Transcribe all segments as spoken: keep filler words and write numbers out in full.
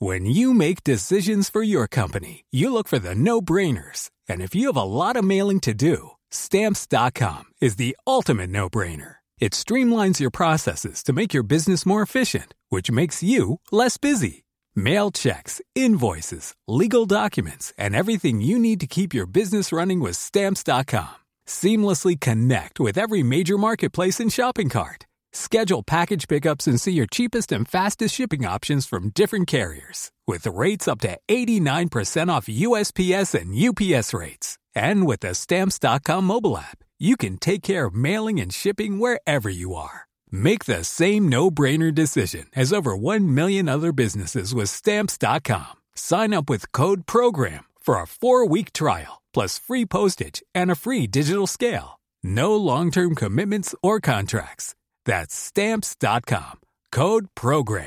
When you make decisions for your company, you look for the no-brainers. And if you have a lot of mailing to do, Stamps dot com is the ultimate no-brainer. It streamlines your processes to make your business more efficient, which makes you less busy. Mail checks, invoices, legal documents, and everything you need to keep your business running with Stamps dot com. Seamlessly connect with every major marketplace and shopping cart. Schedule package pickups and see your cheapest and fastest shipping options from different carriers. With rates up to eighty-nine percent off U S P S and U P S rates. And with the Stamps dot com mobile app, you can take care of mailing and shipping wherever you are. Make the same no-brainer decision as over one million other businesses with Stamps dot com. Sign up with code PROGRAM for a four-week trial, plus free postage and a free digital scale. No long-term commitments or contracts. That's Stamps dot com. Code PROGRAM.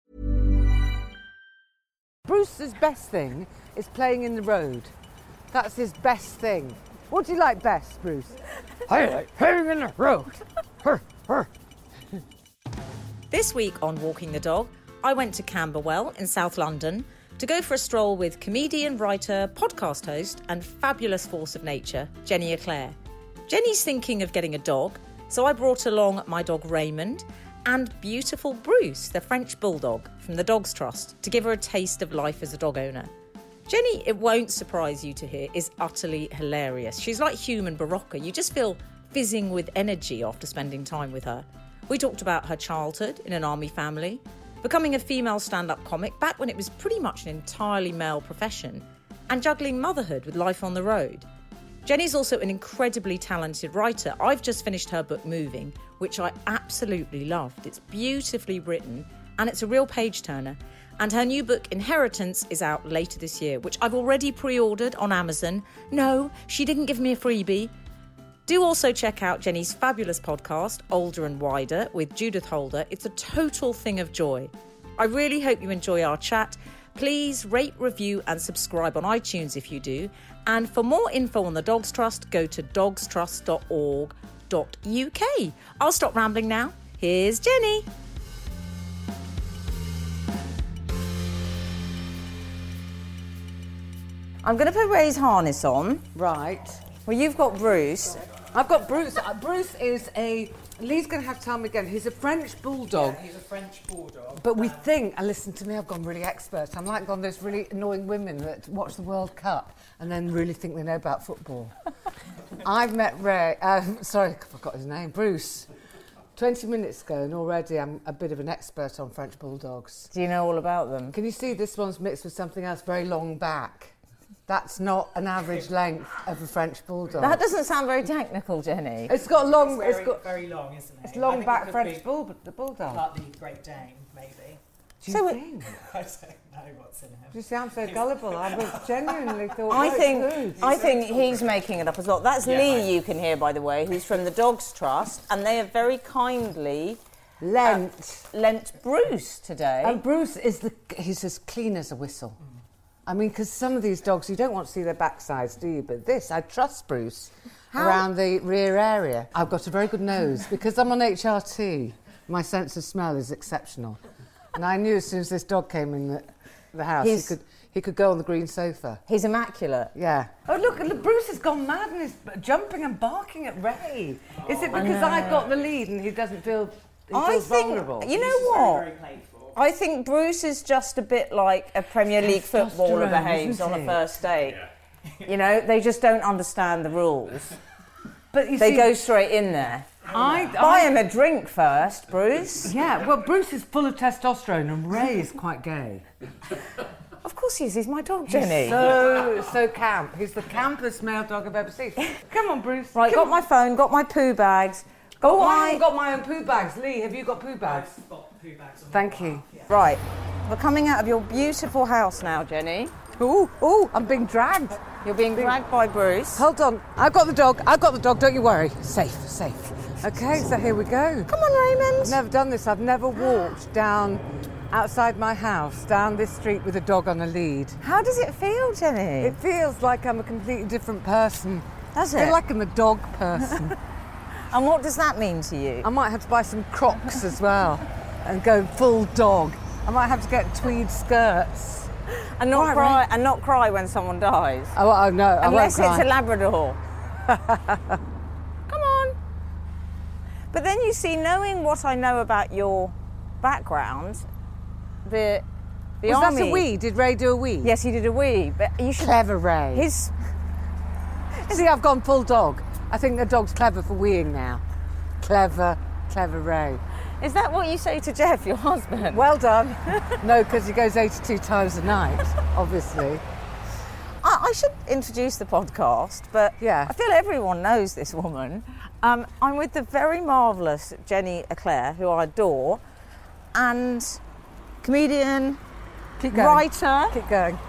Bruce's best thing is playing in the road. That's his best thing. What do you like best, Bruce? I like playing in the road. Hur, hur. This week on Walking the Dog, I went to Camberwell in South London to go for a stroll with comedian, writer, podcast host and fabulous force of nature, Jenny Eclair. Jenny's thinking of getting a dog, so I brought along my dog Raymond and beautiful Bruce, the French bulldog from the Dogs Trust, to give her a taste of life as a dog owner. Jenny, it won't surprise you to hear, is utterly hilarious. She's like human Barocca. You just feel fizzing with energy after spending time with her. We talked about her childhood in an army family, becoming a female stand-up comic back when it was pretty much an entirely male profession, and juggling motherhood with life on the road. Jenny's also an incredibly talented writer. I've just finished her book Moving, which I absolutely loved. It's beautifully written and it's a real page-turner. And her new book Inheritance is out later this year, which I've already pre-ordered on Amazon. No, she didn't give me a freebie. Do also check out Jenny's fabulous podcast, Older and Wider, with Judith Holder. It's a total thing of joy. I really hope you enjoy our chat. Please rate, review and subscribe on iTunes if you do. And for more info on the Dogs Trust, go to dogs trust dot org dot U K. I'll stop rambling now. Here's Jenny. I'm going to put Ray's harness on. Right. Well, you've got Bruce. I've got Bruce. Uh, Bruce is a... Lee's going to have to tell me again. He's a French bulldog. Yeah, he's a French bulldog. But we think, and listen to me, I've gone really expert. I'm like one of those really annoying women that watch the World Cup and then really think they know about football. I've met Ray, um, sorry, I forgot his name, Bruce, twenty minutes ago, and already I'm a bit of an expert on French bulldogs. Do you know all about them? Can you see this one's mixed with something else, very long back? That's not an average length of a French bulldog. That doesn't sound very technical, Jenny. It's got a long... It's very, it's got, very long, isn't it? It's long I back think it French could bull, but the bulldog. Partly Great Dane, maybe. Do you So it- think? I don't know what's in him. You sound so gullible. I was genuinely thought... I no, think it's good. I think he's making it up as well. That's Yeah, Lee, I- you can hear, by the way, who's from the Dogs Trust, and they have very kindly Lent. uh, lent Bruce today. And Bruce is the... He's as clean as a whistle. I mean, because some of these dogs, you don't want to see their backsides, do you? But this, I trust Bruce How? around the rear area. I've got a very good nose. Because I'm on H R T, my sense of smell is exceptional. And I knew as soon as this dog came in the, the house, he He's- could, he could go on the green sofa. He's immaculate. Yeah. Oh, look, look, Bruce has gone mad and is jumping and barking at Ray. Is it because I've got the lead and he doesn't feel, he I feels think, vulnerable? you know This is what? Very, very playful. I think Bruce is just a bit like a Premier League footballer Testosterone, behaves isn't on a he? first date. You know, they just don't understand the rules. But you They see, go straight in there. I, Buy I, him a drink first, Bruce. Yeah, well, Bruce is full of testosterone and Ray is quite gay. Of course he is. He's my dog, Jenny. So, so camp. He's the campest male dog I've ever seen. Come on, Bruce. Right, Come got my phone, got my poo bags. Got Oh, I my... haven't got my own poo bags. Lee, have you got poo bags? I've got poo bags on Thank my you. lap, yeah. Right, we're coming out of your beautiful house now, Jenny. Ooh, ooh, I'm being dragged. You're being dragged by Bruce. Hold on. I've got the dog. I've got the dog. Don't you worry. Safe, safe. Okay, so here we go. Come on, Raymond. I've never done this. I've never walked down outside my house, down this street with a dog on a lead. How does it feel, Jenny? It feels like I'm a completely different person. Does I it? feel like I'm a dog person. And what does that mean to you? I might have to buy some Crocs as well and go full dog. I might have to get tweed skirts. And not Right, cry right. and not cry when someone dies. Oh, oh no, I Unless won't it's cry. a Labrador. Come on. But then you see, knowing what I know about your background, the the Was army. that a wee? Did Ray do a wee? Yes, he did a wee. But you should. Clever Ray. His. See, I've gone full dog. I think the dog's clever for weeing now. Clever, clever Ray. Is that what you say to Jeff, your husband? Well done. No, because he goes eighty-two times a night, obviously. I, I should introduce the podcast, but Yeah. I feel everyone knows this woman. Um, I'm with the very marvellous Jenny Eclair, who I adore, and comedian, Keep going. writer, Keep going.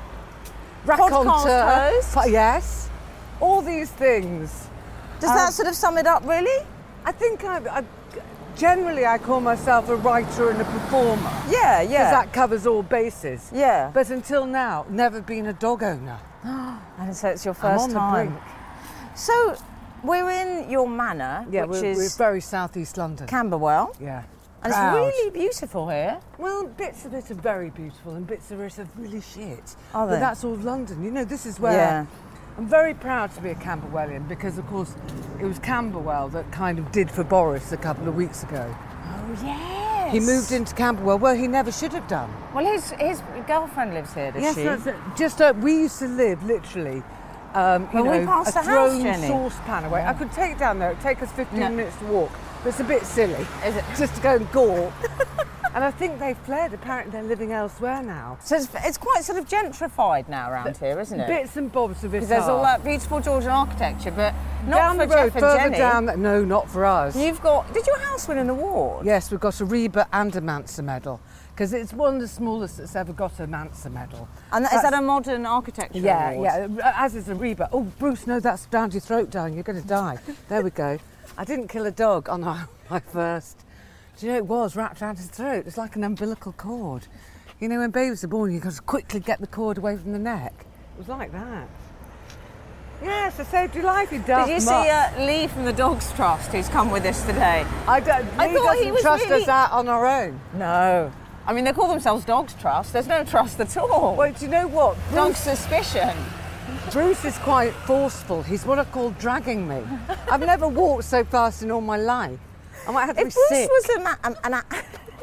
podcast host. Po- yes. All these things. Does Um, that sort of sum it up, really? I think I, I generally I call myself a writer and a performer. Yeah, Because yeah. that covers all bases. Yeah. But until now, never been a dog owner. And so it's your I'm first on the time. brink. So we're in your manor, Yeah, which we're, is we're very southeast London. Camberwell. yeah. And Proud. it's really beautiful here. Well, bits of it are very beautiful and bits of it are really shit. Are but they? that's all London. You know, this is where Yeah. I'm very proud to be a Camberwellian because, of course, it was Camberwell that kind of did for Boris a couple of weeks ago. Oh, yes. He moved into Camberwell. Well, he never should have done. Well, his his girlfriend lives here, does yes, she? that's it. Just uh, we used to live literally. Um, you Well, we know, passed a the house, thrown Jenny. saucepan away. I could take it down there. It'd take us fifteen No. minutes to walk. But it's a bit silly. Is it? Just to go and gawk. And I think they've fled. Apparently, they're living elsewhere now. So it's, it's quite sort of gentrified now around here, isn't it? Bits and bobs of it. Because there's all are. that beautiful Georgian architecture, but not down for the road, Jeff and further Jenny. down. The, no, not for us. You've got. Did your house win an award? Yes, we've got a Reba and a Manser medal because it's one of the smallest that's ever got a Manser medal. And is that That's- a modern architecture Yeah, award? yeah. As is a Reba. Oh, Bruce, no, that's down your throat, darling. You're going to die. There we go. I didn't kill a dog on my, my first. Do you know it was wrapped around his throat? It's like an umbilical cord. You know, when babies are born, you've got to quickly get the cord away from the neck. It was like that. Yes, I saved your life, you daft Did you see mutt. uh, Lee from the Dogs Trust, who's come with us today? I don't. I Lee thought he doesn't was trust really- us out on our own. No. I mean, they call themselves Dogs Trust. There's no trust at all. Well, do you know what? Dog Bruce, suspicion. Bruce is quite forceful. He's what I call dragging me. I've never walked so fast in all my life. I might have to If be Bruce sick. was a ma- um, an a-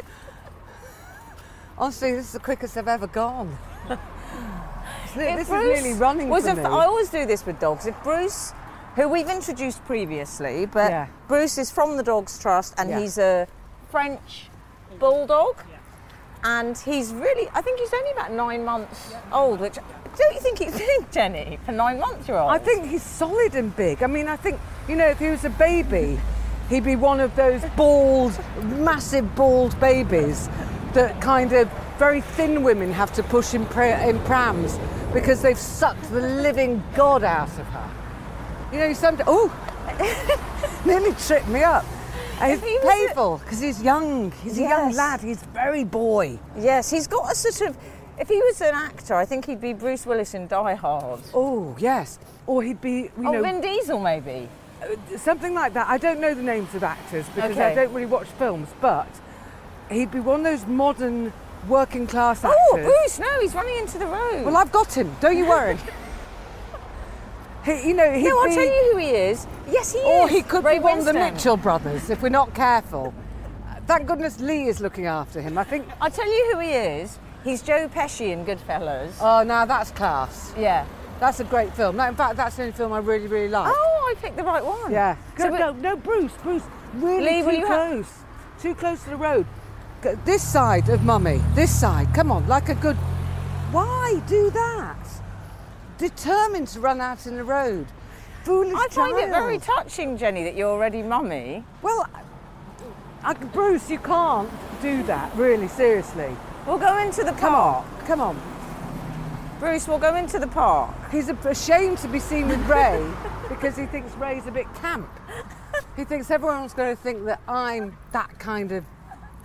Honestly, this is the quickest I've ever gone. If this Bruce is really running was for a me. f- I always do this with dogs. If Bruce, who we've introduced previously, but Yeah. Bruce is from the Dogs Trust and Yeah. he's a French bulldog, and he's really, I think he's only about nine months old, which don't you think he's big, Jenny, for nine months year old? I think he's solid and big. I mean, I think, you know, if he was a baby, he'd be one of those bald, massive bald babies that kind of very thin women have to push in, pra- in prams because they've sucked the living God out of her. You know, some oh, nearly tripped me up. And If he's he was a- playful because he's young. He's a young Yes. lad. He's very boy. Yes, he's got a sort of. If he was an actor, I think he'd be Bruce Willis in Die Hard. Oh yes, or he'd be, you Oh, know, Vin Diesel maybe. something like that. I don't know the names of actors because I Okay. don't really watch films, but he'd be one of those modern working class actors. Oh, Bruce! No, he's running into the road. Well, I've got him. Don't you worry. he, you know, he'd no, I'll be, tell you who he is. Yes, he or is. he could Ray be one of the Winstone. Mitchell brothers if we're not careful. Thank goodness Lee is looking after him. I think. I'll tell you who he is. He's Joe Pesci in Goodfellas. Oh, now that's class. Yeah. That's a great film. No, in fact, that's the only film I really, really like. Oh, I picked the right one. Yeah. So no, we- no, no, Bruce, Bruce, really Lee, will too you ha- close. Too close to the road. Go- This side of Mummy. This side. Come on, like a good. Why do that? Determined to run out in the road. Foolish I find it very child. touching, Jenny, that you're already mummy. Well, I, Bruce, you can't do that. Really, seriously. We'll go into the Come park. on, come on. Bruce, we'll go into the park. He's ashamed to be seen with Ray because he thinks Ray's a bit camp. He thinks everyone's going to think that I'm that kind of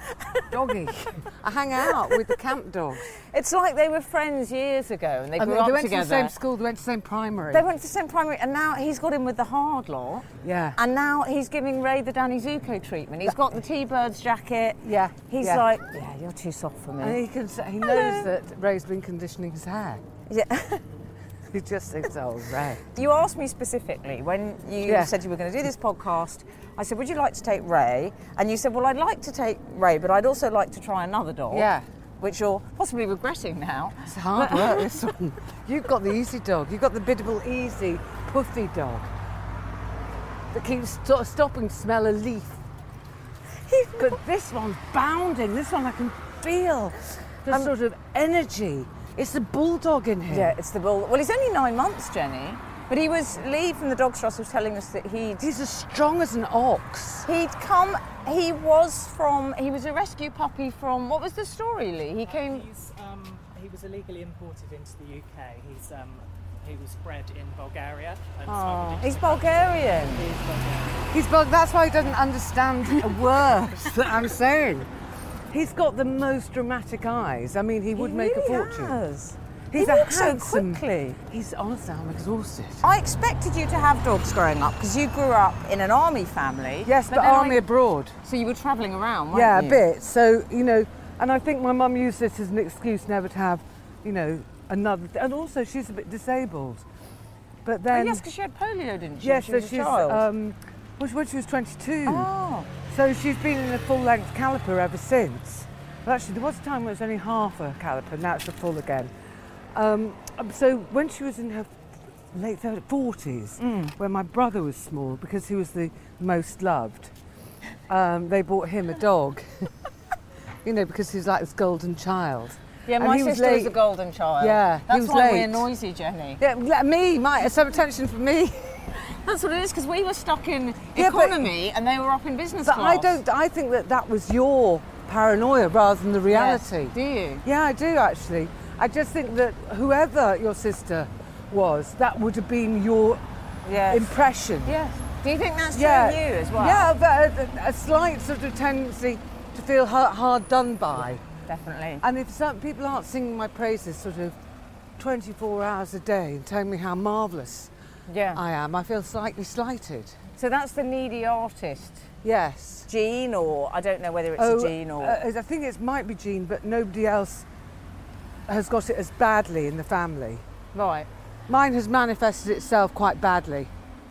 doggy. I hang out with the camp dogs. It's like they were friends years ago and they And grew they, up they went together. to the same school, they went to the same primary. They went to the same primary, and now he's got in with the hard lot. Yeah. And now he's giving Ray the Danny Zuko treatment. He's got the T-Birds jacket. Yeah. He's yeah. like, yeah, you're too soft for me. And he, can, he knows that Ray's been conditioning his hair. Yeah. He just thinks, oh, Ray. You asked me specifically when you Yeah. said you were going to do this podcast. I said, would you like to take Ray? And you said, well, I'd like to take Ray, but I'd also like to try another dog. Yeah. Which you're possibly regretting now. It's hard work, this one. You've got the easy dog. You've got the biddable, easy, puffy dog that keeps st- stopping to smell a leaf. But this one's bounding. This one I can feel the Um, sort of energy. It's the bulldog in him. Yeah, it's the bull. Well, he's only nine months, Jenny. But he was, Lee from the Dogs Trust was telling us that he'd... He's as strong as an ox. He'd come, he was from, he was a rescue puppy from, what was the story, Lee? He came... He's, um, he was illegally imported into the U K. He's, um, he was bred in Bulgaria. And Oh, smuggled into he's the Bulgarian. country. He's Bulgarian. He's bul- That's why he doesn't understand a word that I'm saying. He's got the most dramatic eyes. I mean, he would He make really a fortune. has. He's He a walks so handsome. quickly. He's honestly, I'm exhausted. I expected you to have dogs growing up because you grew up in an army family. Yes, but, then army I- abroad. So you were travelling around, weren't Yeah, you? a bit. So, you know, and I think my mum used this as an excuse never to have, you know, another. And also, she's a bit disabled. But Oh, then. yes, because she had polio, didn't she? yes, when she so was a she's. child. Um, well, when she was twenty-two. Oh. So she's been in a full-length caliper ever since. Well, actually, there was a time when it was only half a caliper, now it's a full again. Um, so when she was in her late forties, Mm. when my brother was small, because he was the most loved, um, they bought him a dog. You know, because he was like this golden child. Yeah, And my he was sister was, late. a golden child. Yeah, he That's was why late. we're noisy, Jenny. Yeah, let me, my, some attention for me. That's what it is, because we were stuck in Yeah, but- economy and they were up in business But class. I don't. I think that that was your paranoia rather than the reality. Yes. Do you? Yeah, I do actually. I just think that whoever your sister was, that would have been your Yes. impression. Yes. Do you think that's Yeah. true of you as well? Yeah, but a, a slight sort of tendency to feel hard, hard done by. Definitely. And if some people aren't singing my praises sort of twenty-four hours a day and telling me how marvellous Yeah. I am, I feel slightly slighted. So that's the needy artist Yes. gene, or I don't know whether it's Oh, a gene or... uh, I think it might be Jean, but nobody else has got it as badly in the family. right. Mine has manifested itself quite badly.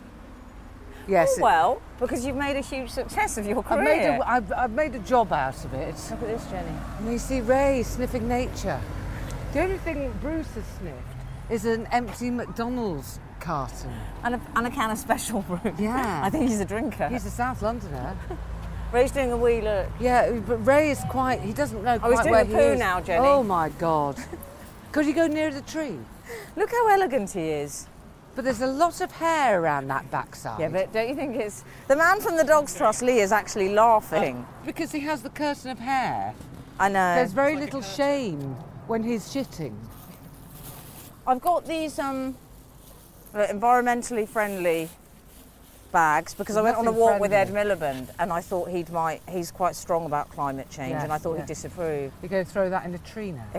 Yes. Oh, well, because you've made a huge success of your I've career. made, a, I've, I've made a job out of it. Look at this, Jenny. And you see Ray sniffing nature. The only thing Bruce has sniffed is an empty McDonald's carton. And a, and a can of special brew. Yeah. I think he's a drinker. He's a South Londoner. Ray's doing a wee look. Yeah, but Ray is quite, he doesn't know Oh, he's quite doing where a he poo is. now, Jenny. Oh my God. Could you go near the tree? Look how elegant he is. But there's a lot of hair around that backside. Yeah, but don't you think it's... The man from the Dogs Trust, Lee, is actually laughing. Because he has the curtain of hair. I know. There's very little shame when he's shitting. I've got these um, uh, environmentally friendly bags because I went on a Nothing walk with Ed friendly. Miliband and I thought he'd might he's quite strong about climate change Yes, and I thought yeah. he'd disapprove. You're going to throw that in a tree now?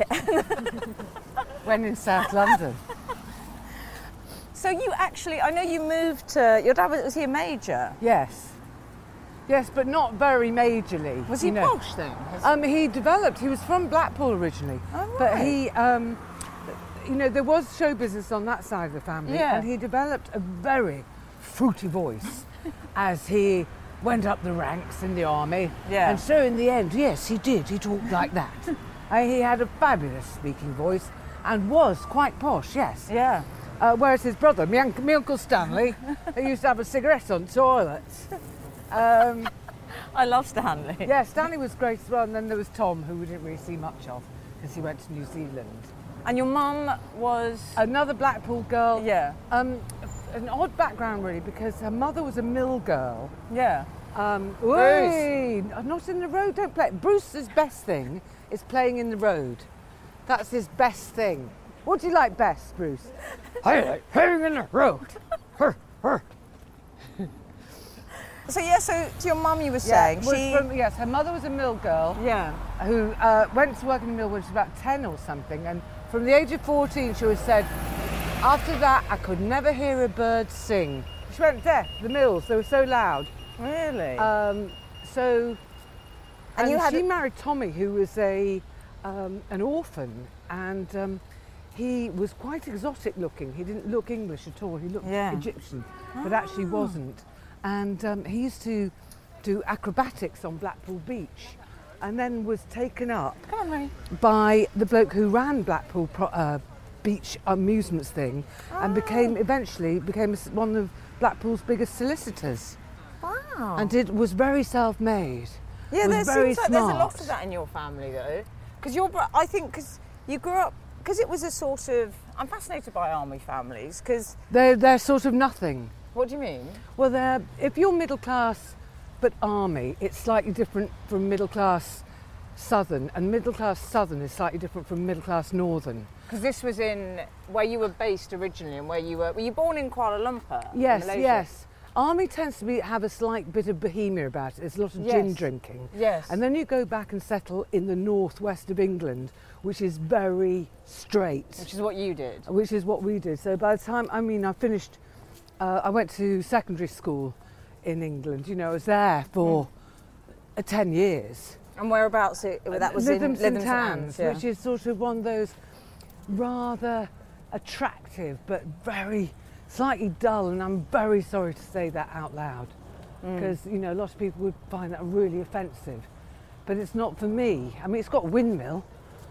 When in South London. So you actually, I know you moved to, your dad was, was he a major? Yes. Yes, but not very majorly. Was he you know. posh then? Um, he developed, he was from Blackpool originally. Oh, But right. he, um, you know, there was show business on that side of the family. Yeah. And he developed a very fruity voice as he went up the ranks in the army. Yeah. And so in the end, yes, he did. He talked like that. And he had a fabulous speaking voice and was quite posh, yes. Yeah. Uh, whereas his brother, my, unc- my Uncle Stanley, they used to have a cigarette on toilets. Um, I love Stanley. yeah, Stanley was great as well, and then there was Tom, who we didn't really see much of because he went to New Zealand. And your mum was... Another Blackpool girl. Yeah. Um, an odd background really, because her mother was a mill girl. Yeah. Um, Bruce. Oi, not in the road, don't play. Bruce's best thing is playing in the road. That's his best thing. What do you like best, Bruce? I like playing in the road. Her, her. So yeah, so to your mum, you were Yeah, saying was she. from, yes, her mother was a mill girl Yeah. who uh, went to work in the mill when she was about ten or something, and from the age of fourteen she was said, after that I could never hear a bird sing. She went deaf, the mills, they were so loud. Really. Um, so, And and, you had she a- married Tommy, who was a um, an orphan, and um, he was quite exotic looking. He didn't look English at all. He looked Yeah. Egyptian, but actually wasn't. And um, he used to do acrobatics on Blackpool Beach, and then was taken up Come on, Ray. by the bloke who ran Blackpool Pro- uh, Beach amusements thing, and became eventually became one of Blackpool's biggest solicitors. Wow. And it was very self-made. Yeah, was there very seems like there's a lot smart. of that in your family, though. Because you're, bro- I think, because you grew up, because it was a sort of. I'm fascinated by army families. Because They're they're sort of nothing. what do you mean? Well, they're if you're middle class, but army, it's slightly different from middle class southern, and middle class southern is slightly different from middle class northern. Because this was in where you were based originally, and where you were. Were you born in Kuala Lumpur? in Yes, Malaysia? yes. Army tends to be have a slight bit of bohemia about it. There's a lot of gin Yes. drinking. Yes. And then you go back and settle in the northwest of England, which is very straight, Which is what you did. which is what we did. So by the time, I mean, I finished, uh, I went to secondary school in England. You know, I was there for uh, ten years. And whereabouts it, that was Lytham in St Lytham Anne's, St yeah. which is sort of one of those rather attractive but very slightly dull, and I'm very sorry to say that out loud, Mm. because you know a lot of people would find that really offensive, but it's not for me. I mean, it's got a windmill.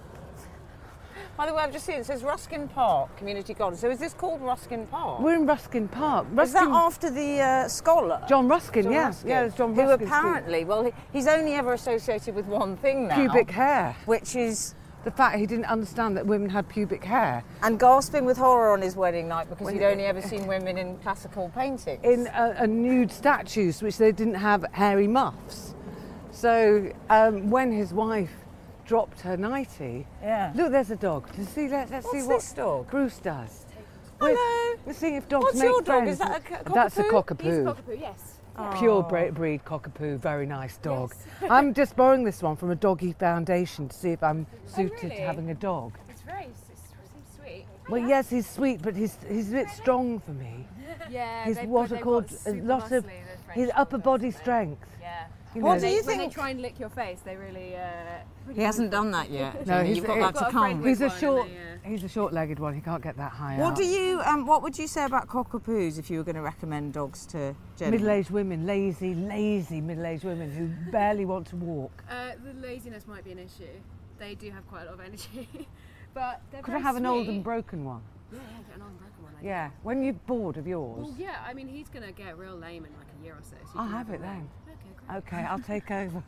By the way, I've just seen it says Ruskin Park Community Garden. So is this called Ruskin Park? We're in Ruskin Park. Is that Ruskin, after the uh, scholar? John Ruskin? John yeah, Ruskin, yeah, it's John who Ruskin. apparently, well, he- he's only ever associated with one thing now. pubic hair. Which is, The fact he didn't understand that women had pubic hair. and gasping with horror on his wedding night because When he'd it- only ever seen women in classical paintings. In a, a nude statues, which they didn't have hairy muffs. So um, when his wife dropped her nightie, Yeah. look, there's a dog. Let's see, let's, let's see What's what this dog? Bruce does. Hello. Wait, let's see if dogs What's make your dog? friends. Is that a co- That's a cockapoo? He's a cockapoo. cockapoo, yes. Pure bra- breed cockapoo, very nice dog. I'm just borrowing this one from a doggy foundation to see if I'm suited really? to having a dog. It's very, it seems sweet. Well, yes, he's sweet, but he's he's a bit strong for me. Yeah, He's they've what got, are they've called got a super lot of muscly, the French his upper bulldogs, body don't they? strength. Yeah. You What know, do you When they think? try and lick your face, they really. Uh, He hasn't done that yet. No, Jamie. he's- You've got he's that to got a come. friend he's a one and short they, uh, he's a short-legged one. He can't get that high What up. do you? Um, what would you say about cockapoos if you were going to recommend dogs to Jenny? Middle-aged women, lazy, lazy middle-aged women who barely want to walk. Uh, the laziness might be an issue. They do have quite a lot of energy. But they're Could I very have an old sweet. and broken one? Yeah, yeah, get an old and broken one. I Yeah. When you're bored of yours, Well, yeah, I mean, he's going to get real lame in like a year or so. so you I'll can have it him then. Okay, great. Okay, I'll take over.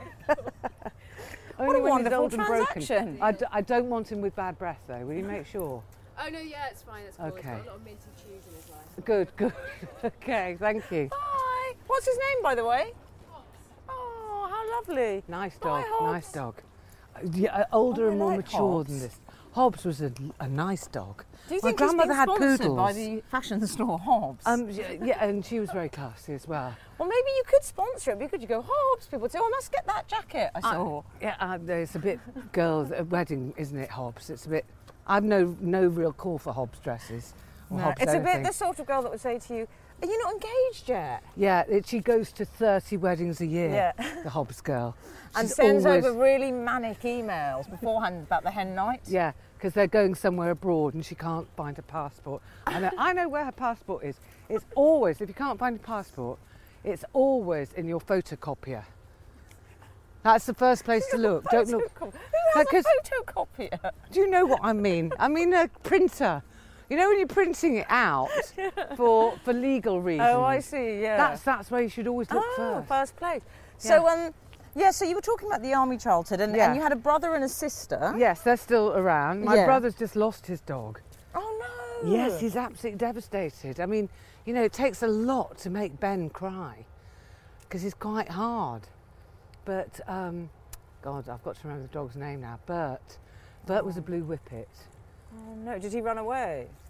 What Only a when he's wonderful old and broken. transaction. I, d- I don't want him with bad breath though. Will you make sure? Oh, no, yeah, it's fine. It's cool. He's Okay. got a lot of minty chews in his life. Good, good. Okay, thank you. Hi. What's his name, by the way? Oh, how lovely. Nice Bye, dog, Hobbs. nice dog. Uh, Yeah, uh, older Oh, I and more like mature Hobbs. than this. Hobbs was a, a nice dog. Do you My think he's grandmother been had sponsored poodles. by the fashion store Hobbs? Um, yeah, yeah, and she was very classy as well. well, maybe you could sponsor it because you go Hobbs. People say, "Oh, I must get that jacket." I saw. Yeah, uh, it's a bit girls' a wedding, isn't it, Hobbs? It's a bit. I've no no real call for Hobbs dresses. Or No, Hobbs it's a anything. bit the sort of girl that would say to you, "Are you not engaged yet?" Yeah, it, she goes to thirty weddings a year. Yeah. The Hobbs girl. And She's sends always, over really manic emails beforehand about the hen night. Yeah, because they're going somewhere abroad and she can't find her passport. I know, I know where her passport is. It's always, if you can't find your passport, it's always in your photocopier. That's the first place to look. Don't look. Photocop- Who has Because- a photocopier? Do you know what I mean? I mean a printer. You know when you're printing it out for for legal reasons. Oh, I see. Yeah. That's that's where you should always look oh, first. first place. So, Yeah. um, yeah. So you were talking about the army childhood, and, Yeah. and you had a brother and a sister. Yes, they're still around. My Yeah. brother's just lost his dog. Oh no. Yes, he's absolutely devastated. I mean, you know, it takes a lot to make Ben cry because he's quite hard. But, um, God, I've got to remember the dog's name now. Bert. Bert was a blue whippet. Oh no. Did he run away?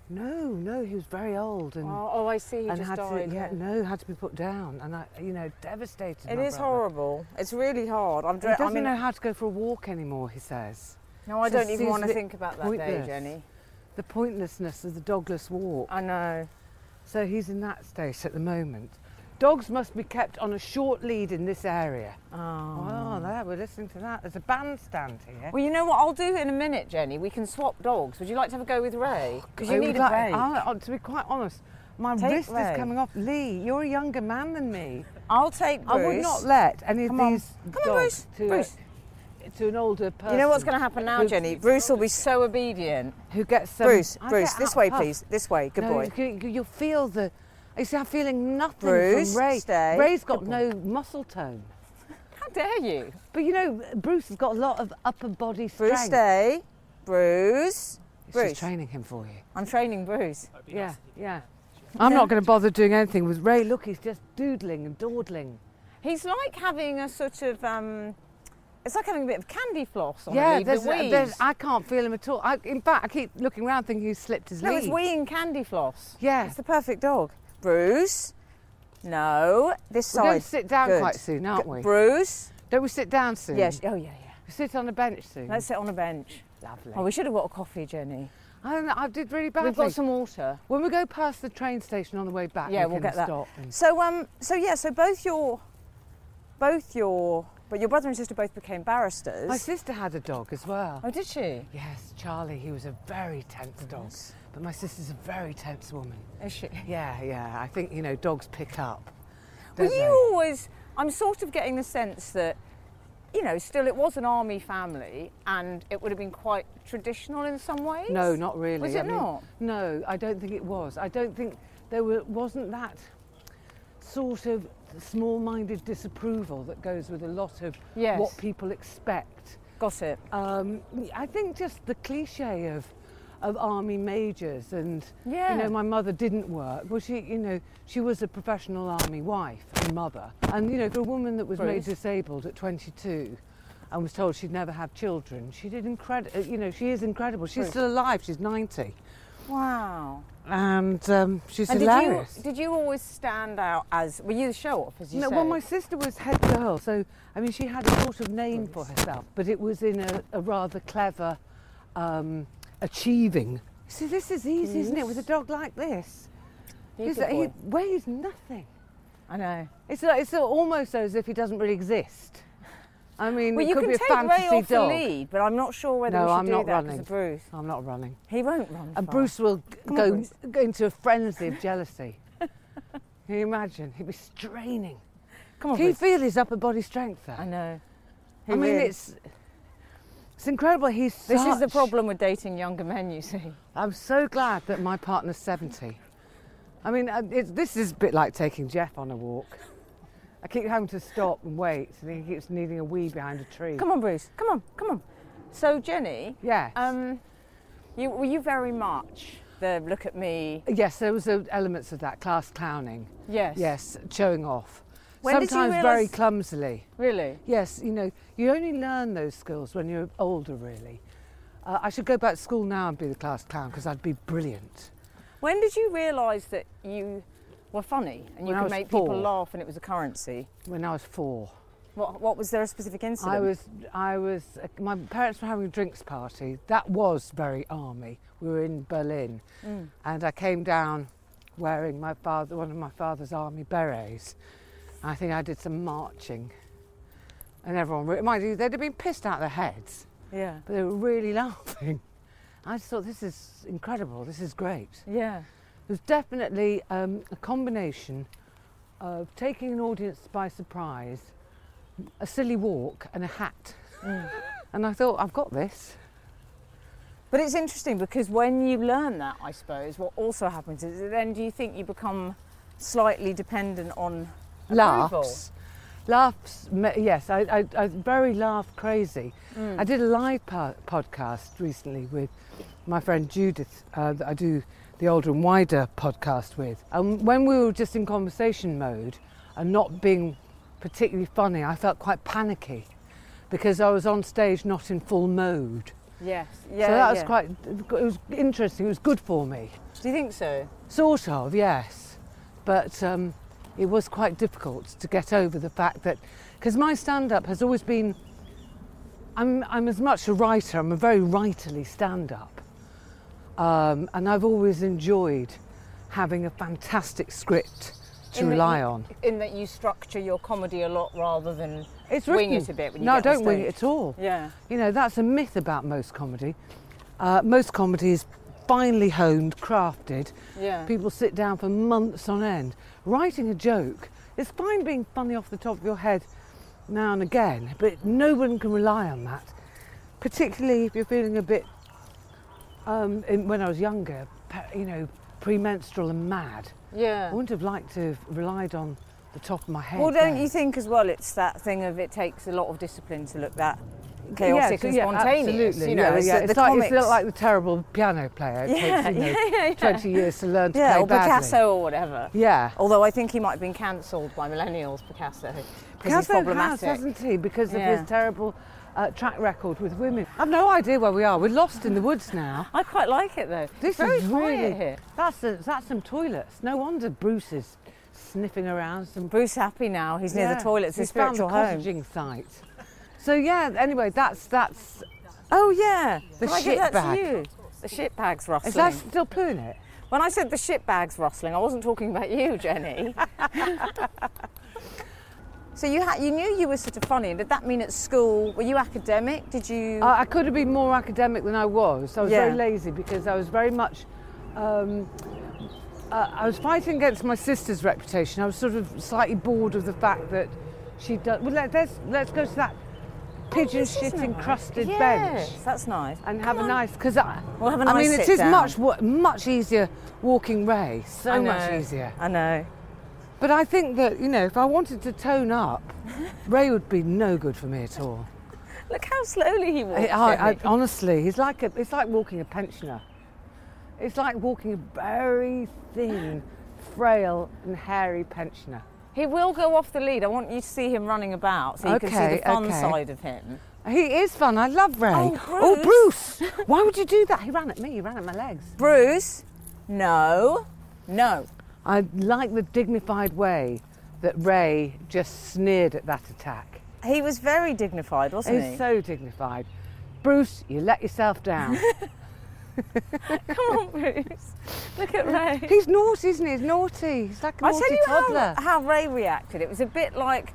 No, no, he was very old and Oh, oh I see. He and just had died. to, yeah, no, had to be put down, and I, you know, devastated. It my is brother. horrible. It's really hard. I'm. He Dre- doesn't I mean, know how to go for a walk anymore. He says no, I Just don't even seems want a to bit think about that day, pointless. Jenny. the pointlessness of the dogless walk. I know. So he's in that state at the moment. Dogs must be kept on a short lead in this area. Oh. Oh, there, we're listening to that. There's a bandstand here. Well, you know what I'll do in a minute, Jenny? We can swap dogs. Would you like to have a go with Ray? Because you I need would a like- break. I- to be quite honest, my Take wrist Ray. is coming off. Lee, you're a younger man than me. I'll take Bruce. I would not let any of Come on. these Come on, dogs Bruce. to, Bruce. A, to an older person. You know what's going to happen now, who- Jenny? Bruce will be so obedient. Who gets some, Bruce, I Bruce, get this out way, puffed. please. This way. Good no, boy. You, you'll feel the. You see, I'm feeling nothing Bruce, from Ray. stay. Ray's got Good no muscle tone. How dare you? But you know, Bruce has got a lot of upper body strength. Bruce, stay. Bruce. She's Bruce. training him for you. I'm training Bruce. That'd be Yeah, nice. yeah. I'm not going to bother doing anything with Ray. Look, he's just doodling and dawdling. He's like having a sort of, um, it's like having a bit of candy floss on yeah, a lead there's, that wees. there's, I can't feel him at all. I, in fact, I keep looking around thinking he's slipped his No, lead. it's weeing candy floss. Yeah. It's the perfect dog. Bruce. No, this We're side. going to sit down Good. quite soon, aren't we? Bruce. Don't we sit down soon? Yes. Oh, yeah, yeah. We sit on a bench soon. Let's sit on a bench. Lovely. Oh, we should have got a coffee, Jenny. I don't know, I did really badly. We've got some water. When we go past the train station on the way back, Yeah, we we'll can get that. stop. and- So, um, so yeah, so both your, both your, but your brother and sister both became barristers. My sister had a dog as well. Oh, did she? Yes, Charlie. He was a very tense dog. But my sister's a very tense woman. Is she? Yeah, yeah. I think, you know, dogs pick up. Well, don't you they? always, I'm sort of getting the sense that, you know, still it was an army family and it would have been quite traditional in some ways. No, not really. Was it I mean, not? No, I don't think it was. I don't think there were, wasn't that sort of small-minded disapproval that goes with a lot of Yes. what people expect. Got it. Um, I think just the cliche of of army majors and Yeah. you know, my mother didn't work. Well, she, you know, she was a professional army wife and mother, and you know, for a woman that was made Bruce. disabled at twenty-two and was told she'd never have children, she did incredible. You know, she is incredible. She's Bruce. still alive. She's ninety, Wow. and um, she's And hilarious. did you did you always stand out as, were you the show off, as you No, say? well, my sister was head girl, so I mean, she had a sort of name for herself, but it was in a, a rather clever, um, achieving. See, this is easy, isn't it, with a dog like this? You're a He's- good he boy. weighs nothing. I know. It's like, it's almost as if he doesn't really exist. I mean, Well, it you could can be a take Ray fantasy off the dog. lead, but I'm not sure whether No, we should I'm do not that running. because of Bruce. I'm not running. He won't run And far. Bruce will g- Come on, go, Bruce. go into a frenzy of jealousy. Can you imagine? He'd be straining. Come on, Can you Bruce. feel his upper body strength there? I know. He I mean, really- it's it's incredible. He's This is the such- problem with dating younger men, you see. I'm so glad that my partner's seventy. I mean, uh, it's, this is a bit like taking Jeff on a walk. I keep having to stop and wait, and he keeps needing a wee behind a tree. Come on, Bruce. Come on, come on. So, Jenny, Yes. um, you, were you very much the look at me? yes, there was uh, elements of that class clowning. Yes. Yes, showing off. When did you Sometimes very realise- clumsily. Really? Yes, you know, you only learn those skills when you're older, really. Uh, I should go back to school now and be the class clown because I'd be brilliant. When did you realise that you were funny and you When I could was make four. people laugh and it was a currency? When I was four. What, what was there a specific incident? I was, I was, uh, my parents were having a drinks party. That was very army. We were in Berlin, Mm. and I came down wearing my father, one of my father's army berets. I think I did some marching, and everyone, re- mind you, they'd have been pissed out of their heads, Yeah. but they were really laughing. I just thought, this is incredible. This is great. Yeah. It was definitely um, a combination of taking an audience by surprise, a silly walk, and a hat. Mm. And I thought, I've got this. But it's interesting because when you learn that, I suppose, what also happens is that then do you think you become slightly dependent on approval? Laughs. Laughs, me- yes, I, I, I very laugh crazy. Mm. I did a live po- podcast recently with my friend Judith, uh, that I do the Older and Wider podcast with. And when we were just in conversation mode and not being particularly funny, I felt quite panicky because I was on stage not in full mode. Yes. Yeah. so that was yeah. quite, it was interesting, it was good for me. Do Do you think so? Sort of, yes. But um, it was quite difficult to get over the fact that, because my stand-up has always been, I'm, I'm as much a writer, I'm a very writerly stand-up. Um, and I've always enjoyed having a fantastic script to In that rely you- on. In that you structure your comedy a lot rather than It's wing written. it a bit when you no, get I on don't wing stage. it at all. Yeah. You know, that's a myth about most comedy. Uh, most comedy is finely honed, crafted. Yeah. People sit down for months on end. Writing a joke, it's fine being funny off the top of your head now and again, but no one can rely on that. Particularly if you're feeling a bit, um, in, when I was younger, pe- you know, premenstrual and mad. Yeah. I wouldn't have liked to have relied on the top of my head. Well, don't then. you think as well it's that thing of it takes a lot of discipline to look that chaotic Yeah, and yeah, spontaneous? absolutely. You know, yeah, it's, yeah. the It's, comics. like, it's like the terrible piano player. It Yeah, takes, you know, yeah, yeah, yeah. twenty years to learn to yeah, play or badly. Picasso or whatever. Yeah. Although I think he might have been cancelled by millennials, Picasso, because he's Picasso has, problematic. hasn't he? Because of Yeah. his terrible uh, track record with women. I've no idea where we are. We're lost in the woods now. I quite like it though. This it's very is quiet really here. That's a, that's some toilets. No wonder Bruce is sniffing around some. Bruce happy now. He's near Yeah, the toilets. His he's found spiritual the home. cottaging site. So yeah. Anyway, that's that's. Oh yeah, The Can I give shit that bag. to you? The shit bag's rustling. Is that still pulling it? When I said the shit bag's rustling, I wasn't talking about you, Jenny. So you had, you knew you were sort of funny. Did that mean at school, were you academic? Did you? I, I could have been more academic than I was. I was Yeah. very lazy because I was very much. Um, uh, I was fighting against my sister's reputation. I was sort of slightly bored of the fact that she does. Well, let, let's let's go to that pigeon this is shit nice. encrusted yes, bench that's nice. and have Come a on. nice. Because I, We'll have a I nice mean, it sit is down. much wa- much easier walking Ray. So I much know, easier. I know. But I think that, you know, if I wanted to tone up, Ray would be no good for me at all. Look how slowly he walks. I, I, I, Jenny. honestly, he's like a, it's like walking a pensioner. It's like walking a very thin, frail and hairy pensioner. He will go off the lead. I want you to see him running about so you can see Okay, the fun okay. side of him. He is fun. I love Ray. Oh, Bruce! Why would you do that? He ran at me. He ran at my legs. Bruce, no, no. I like the dignified way that Ray just sneered at that attack. He was very dignified, wasn't he? He's so dignified. Bruce, you let yourself down. Come on, Bruce. Look at Ray. He's naughty, isn't he? He's naughty. He's like a I naughty tell you toddler. how, how Ray reacted. It was a bit like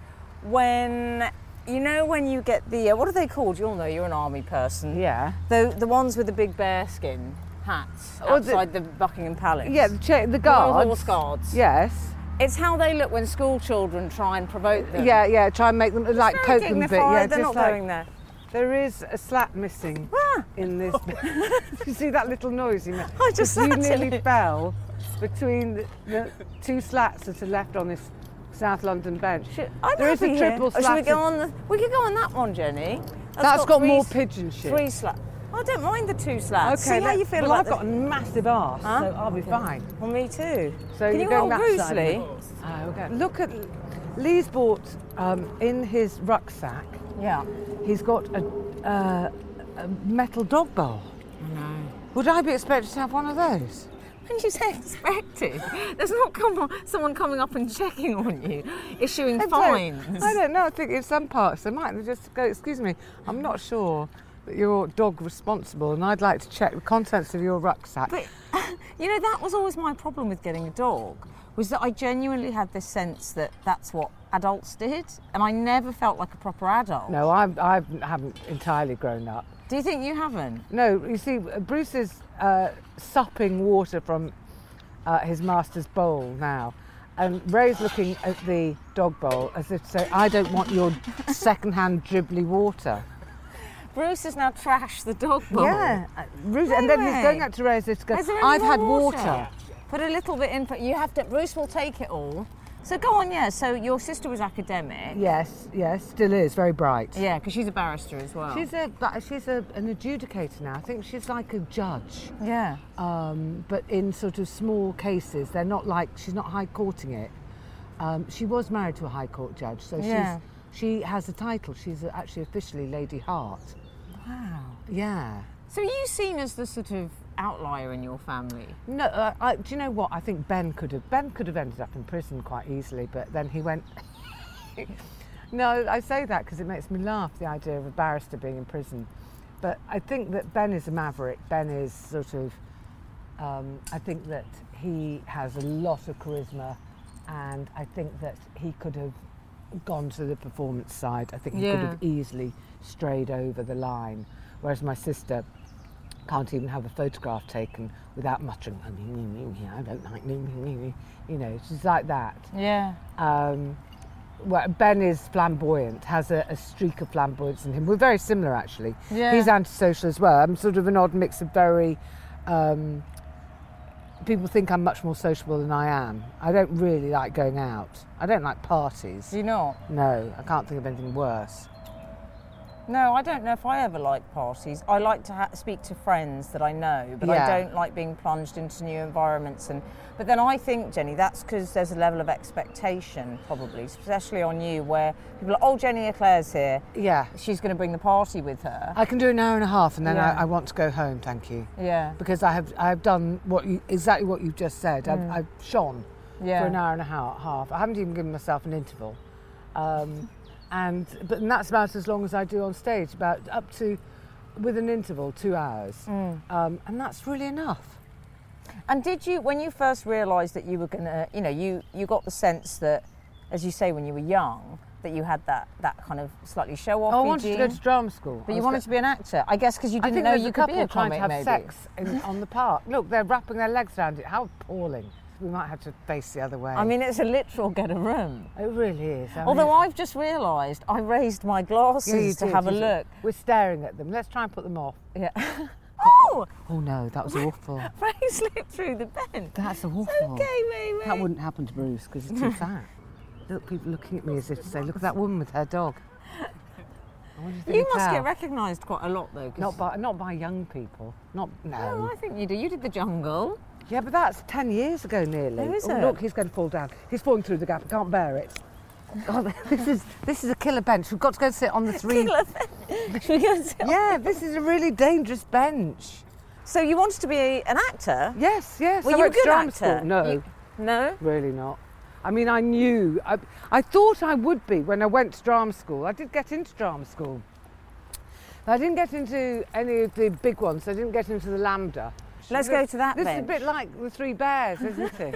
when, you know, when you get the, uh, what are they called? You'll know, you're an army person. Yeah. The the ones with the big bearskin hats Oh, the- outside the, Buckingham Palace. Yeah, the, cha- the Royal guards. Horse Guards. Yes. It's how they look when school children try and provoke them. Yeah, yeah. Try and make them like Very poke them a bit. dignified, Yeah, they're just not like going there. there is a slap missing Ah. in this. You see that little noise he made? I just you sat in nearly it. fell between the, the two slats that are left on this South London bench. I'm There is happy a here. triple Oh, shall slat. we go on the, we could go on that one, Jenny. That's got three more s- pigeon shit. Three slats. I don't mind the two slats. Okay, See how let- you feel well, about I've this? got a massive arse, Huh? so I'll be fine. Well, me too. So Can you're you going hold that Bruce, side, Lee? Oh, okay. Look at Lee's bought um, in his rucksack. Yeah. He's got a, uh, a metal dog bowl. No. Would I be expected to have one of those? When you say expected, there's not come on, someone coming up and checking on you, issuing I don't- fines. I don't know. I think in some parts they might just go, excuse me, I'm not sure that you're dog responsible and I'd like to check the contents of your rucksack. But, you know, that was always my problem with getting a dog, was that I genuinely had this sense that that's what adults did, and I never felt like a proper adult. No, I I haven't entirely grown up. Do you think you haven't? No, you see, Bruce is uh, supping water from uh, his master's bowl now. And Ray's looking at the dog bowl as if to say, I don't want your second-hand dribbly water. Bruce has now trashed the dog bowl. Yeah. Uh, Bruce, and then he's Anyway. going up to Ray as if to go, Is there any I've more had water. Put a little bit in, but you have to, Bruce will take it all. So go on, yeah, so your sister was academic. Yes, yes, still is, very bright. Yeah, because she's a barrister as well. She's a but she's a, an adjudicator now. I think she's like a judge, Yeah. um, but in sort of small cases. They're not like she's not high courting it. Um, she was married to a high court judge, so Yeah. she's she has a title. She's actually officially Lady Hart. Wow. Yeah. So are you seen as the sort of outlier in your family. No, uh, I, do you know what? I think Ben could have Ben could have ended up in prison quite easily, but then he went. No, I say that because it makes me laugh, the idea of a barrister being in prison. But I think that Ben is a maverick. Ben is sort of. Um, I think that he has a lot of charisma, and I think that he could have gone to the performance side. I think he Yeah. could have easily strayed over the line, whereas my sister can't even have a photograph taken without muttering, I don't like, you know, she's like that. Yeah. Um, well, Ben is flamboyant, has a, a streak of flamboyance in him. We're very similar, actually. Yeah. He's antisocial as well. I'm sort of an odd mix of very... Um, people think I'm much more sociable than I am. I don't really like going out. I don't like parties. Do you not? No, I can't think of anything worse. No, I don't know if I ever like parties. I like to ha- speak to friends that I know, but Yeah. I don't like being plunged into new environments. And but then I think, Jenny, that's because there's a level of expectation, probably, especially on you, where people are, oh, Jenny Eclair's here. Yeah. She's going to bring the party with her. I can do an hour and a half and then Yeah. I, I want to go home, thank you. Yeah. Because I have I have done what you, exactly what you've just said. I've, I've shone Yeah. for an hour and a ha- half. I haven't even given myself an interval. Um, and but and that's about as long as I do on stage, about up to, with an interval, two hours. Um, and that's really enough. And did you, when you first realised that you were going to, you know, you, you got the sense that, as you say, when you were young, that you had that, that kind of slightly show-off. Oh, I wanted to go to drama school. But I you was wanted go- to be an actor, I guess, because you I didn't think know there's you a could couple be a trying comic, to have maybe. sex in, on the park. Look, they're wrapping their legs around it. How appalling. We might have to face the other way. I mean, it's a literal get a room. it really is. I Although mean, I've just realised I raised my glasses Yeah, you to did, have a you did. look. We're staring at them. Let's try and put them off. Yeah. Oh! Oh no, that was awful. Ray slipped through the vent. That's awful. Okay, Ray, Ray. That wouldn't happen to Bruce because he's too fat. Look, people looking at me as if to say, look at that woman with her dog. I wonder if they You can must tell. get recognised quite a lot, though. 'cause- Not by, not by young people. Not, no. Oh, I think you do. You did The Jungle. Yeah, but that's ten years ago nearly. Oh, is oh, it? look, he's going to fall down. He's falling through the gap. I can't bear it. God, this is this is a killer bench. We've got to go sit on the three. Killer bench. Should we go and sit on- Yeah, this is a really dangerous bench. So you wanted to be an actor? Yes, yes. Were I you a went to good drama actor? school. No, You- No? really not. I mean, I knew. I, I thought I would be when I went to drama school. I did get into drama school. But I didn't get into any of the big ones. I didn't get into the Lambda. Let's go to that This bench. is a bit like the Three Bears, isn't it?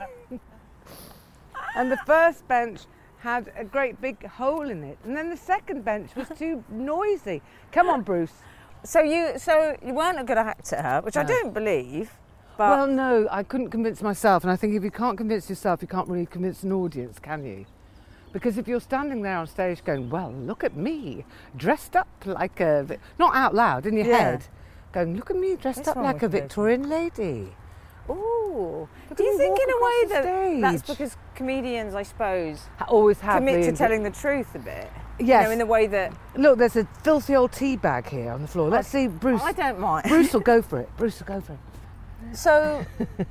And the first bench had a great big hole in it, and then the second bench was too noisy. Come on, Bruce. So you, so you weren't a good actor, which I No. don't believe. But Well, no, I couldn't convince myself, and I think if you can't convince yourself, you can't really convince an audience, can you? Because if you're standing there on stage going, well, look at me, dressed up like a... Vi-" Not out loud, in your Yeah. head, going, look at me, dressed What's up wrong like a with this? Victorian lady. ooh, Look do at you me think walk in a across way the that that's stage. because comedians, I suppose, I always have commit the... to telling the truth a bit? Yes. You know, in the way that Look, there's a filthy old tea bag here on the floor. Let's see, Bruce. I don't mind. Bruce will go for it. Bruce will go for it. So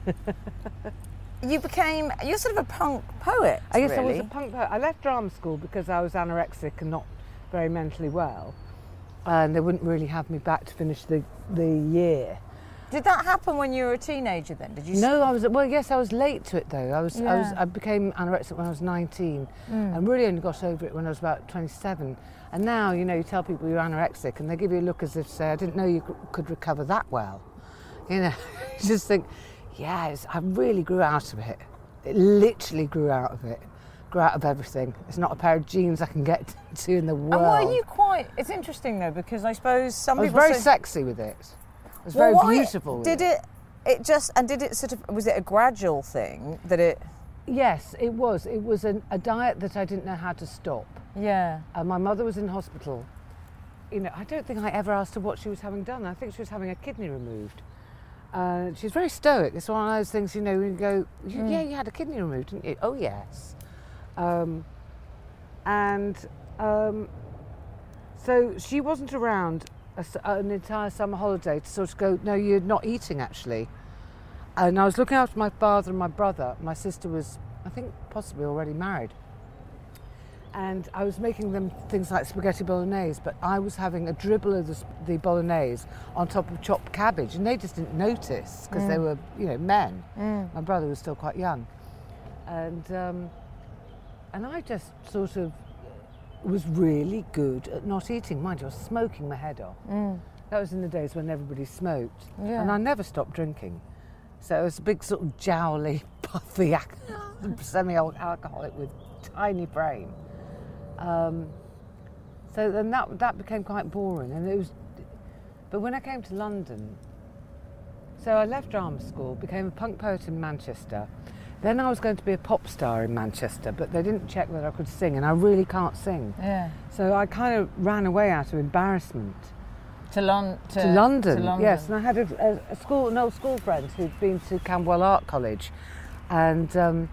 you became, you're sort of a punk poet. I guess really. I was a punk poet. I left drama school because I was anorexic and not very mentally well, and they wouldn't really have me back to finish the the year. Did that happen when you were a teenager? Then did you? No, I was well. Yes, I was late to it though. I was. I was. Yeah. I became anorexic when I was nineteen, and really only got over it when I was about twenty-seven. And now, you know, you tell people you're anorexic, and they give you a look as if to say, "I didn't know you c- could recover that well." You know, you just think, yeah, it's, I really grew out of it. It literally grew out of it. Grew out of everything. It's not a pair of jeans I can get to in the world. And were you quite? It's interesting though, because I suppose some I was people very say, sexy with it. I was Well, very why- beautiful. with Did it? It just and did it sort of? Was it a gradual thing that it? Yes, it was. It was an, a diet that I didn't know how to stop. Yeah. Uh, my mother was in hospital. You know, I don't think I ever asked her what she was having done. I think she was having a kidney removed. Uh, she's very stoic. It's one of those things, you know, you go, yeah, you had a kidney removed, didn't you? Oh, yes. Um, and um, so she wasn't around a s an entire summer holiday to sort of go, no, you're not eating, actually. And I was looking after my father and my brother. My sister was, I think, possibly already married. and I was making them things like spaghetti bolognese, but I was having a dribble of the, the bolognese on top of chopped cabbage, and they just didn't notice because mm. they were, you know, men. Mm. My brother was still quite young, and um, and I just sort of was really good at not eating. Mind you, I was smoking my head off. Mm. That was in the days when everybody smoked, yeah. and I never stopped drinking. So it was a big sort of jowly, puffy, semi-alcoholic with tiny brain. Um, so then that that became quite boring, and it was. But when I came to London, so I left drama school, became a punk poet in Manchester. Then I was going to be a pop star in Manchester, but they didn't check that I could sing, and I really can't sing. Yeah. So I kind of ran away out of embarrassment. To, Lon- to, to, London, to London, yes. And I had a, a, a school, an old school friend who'd been to Camberwell Art College, and um,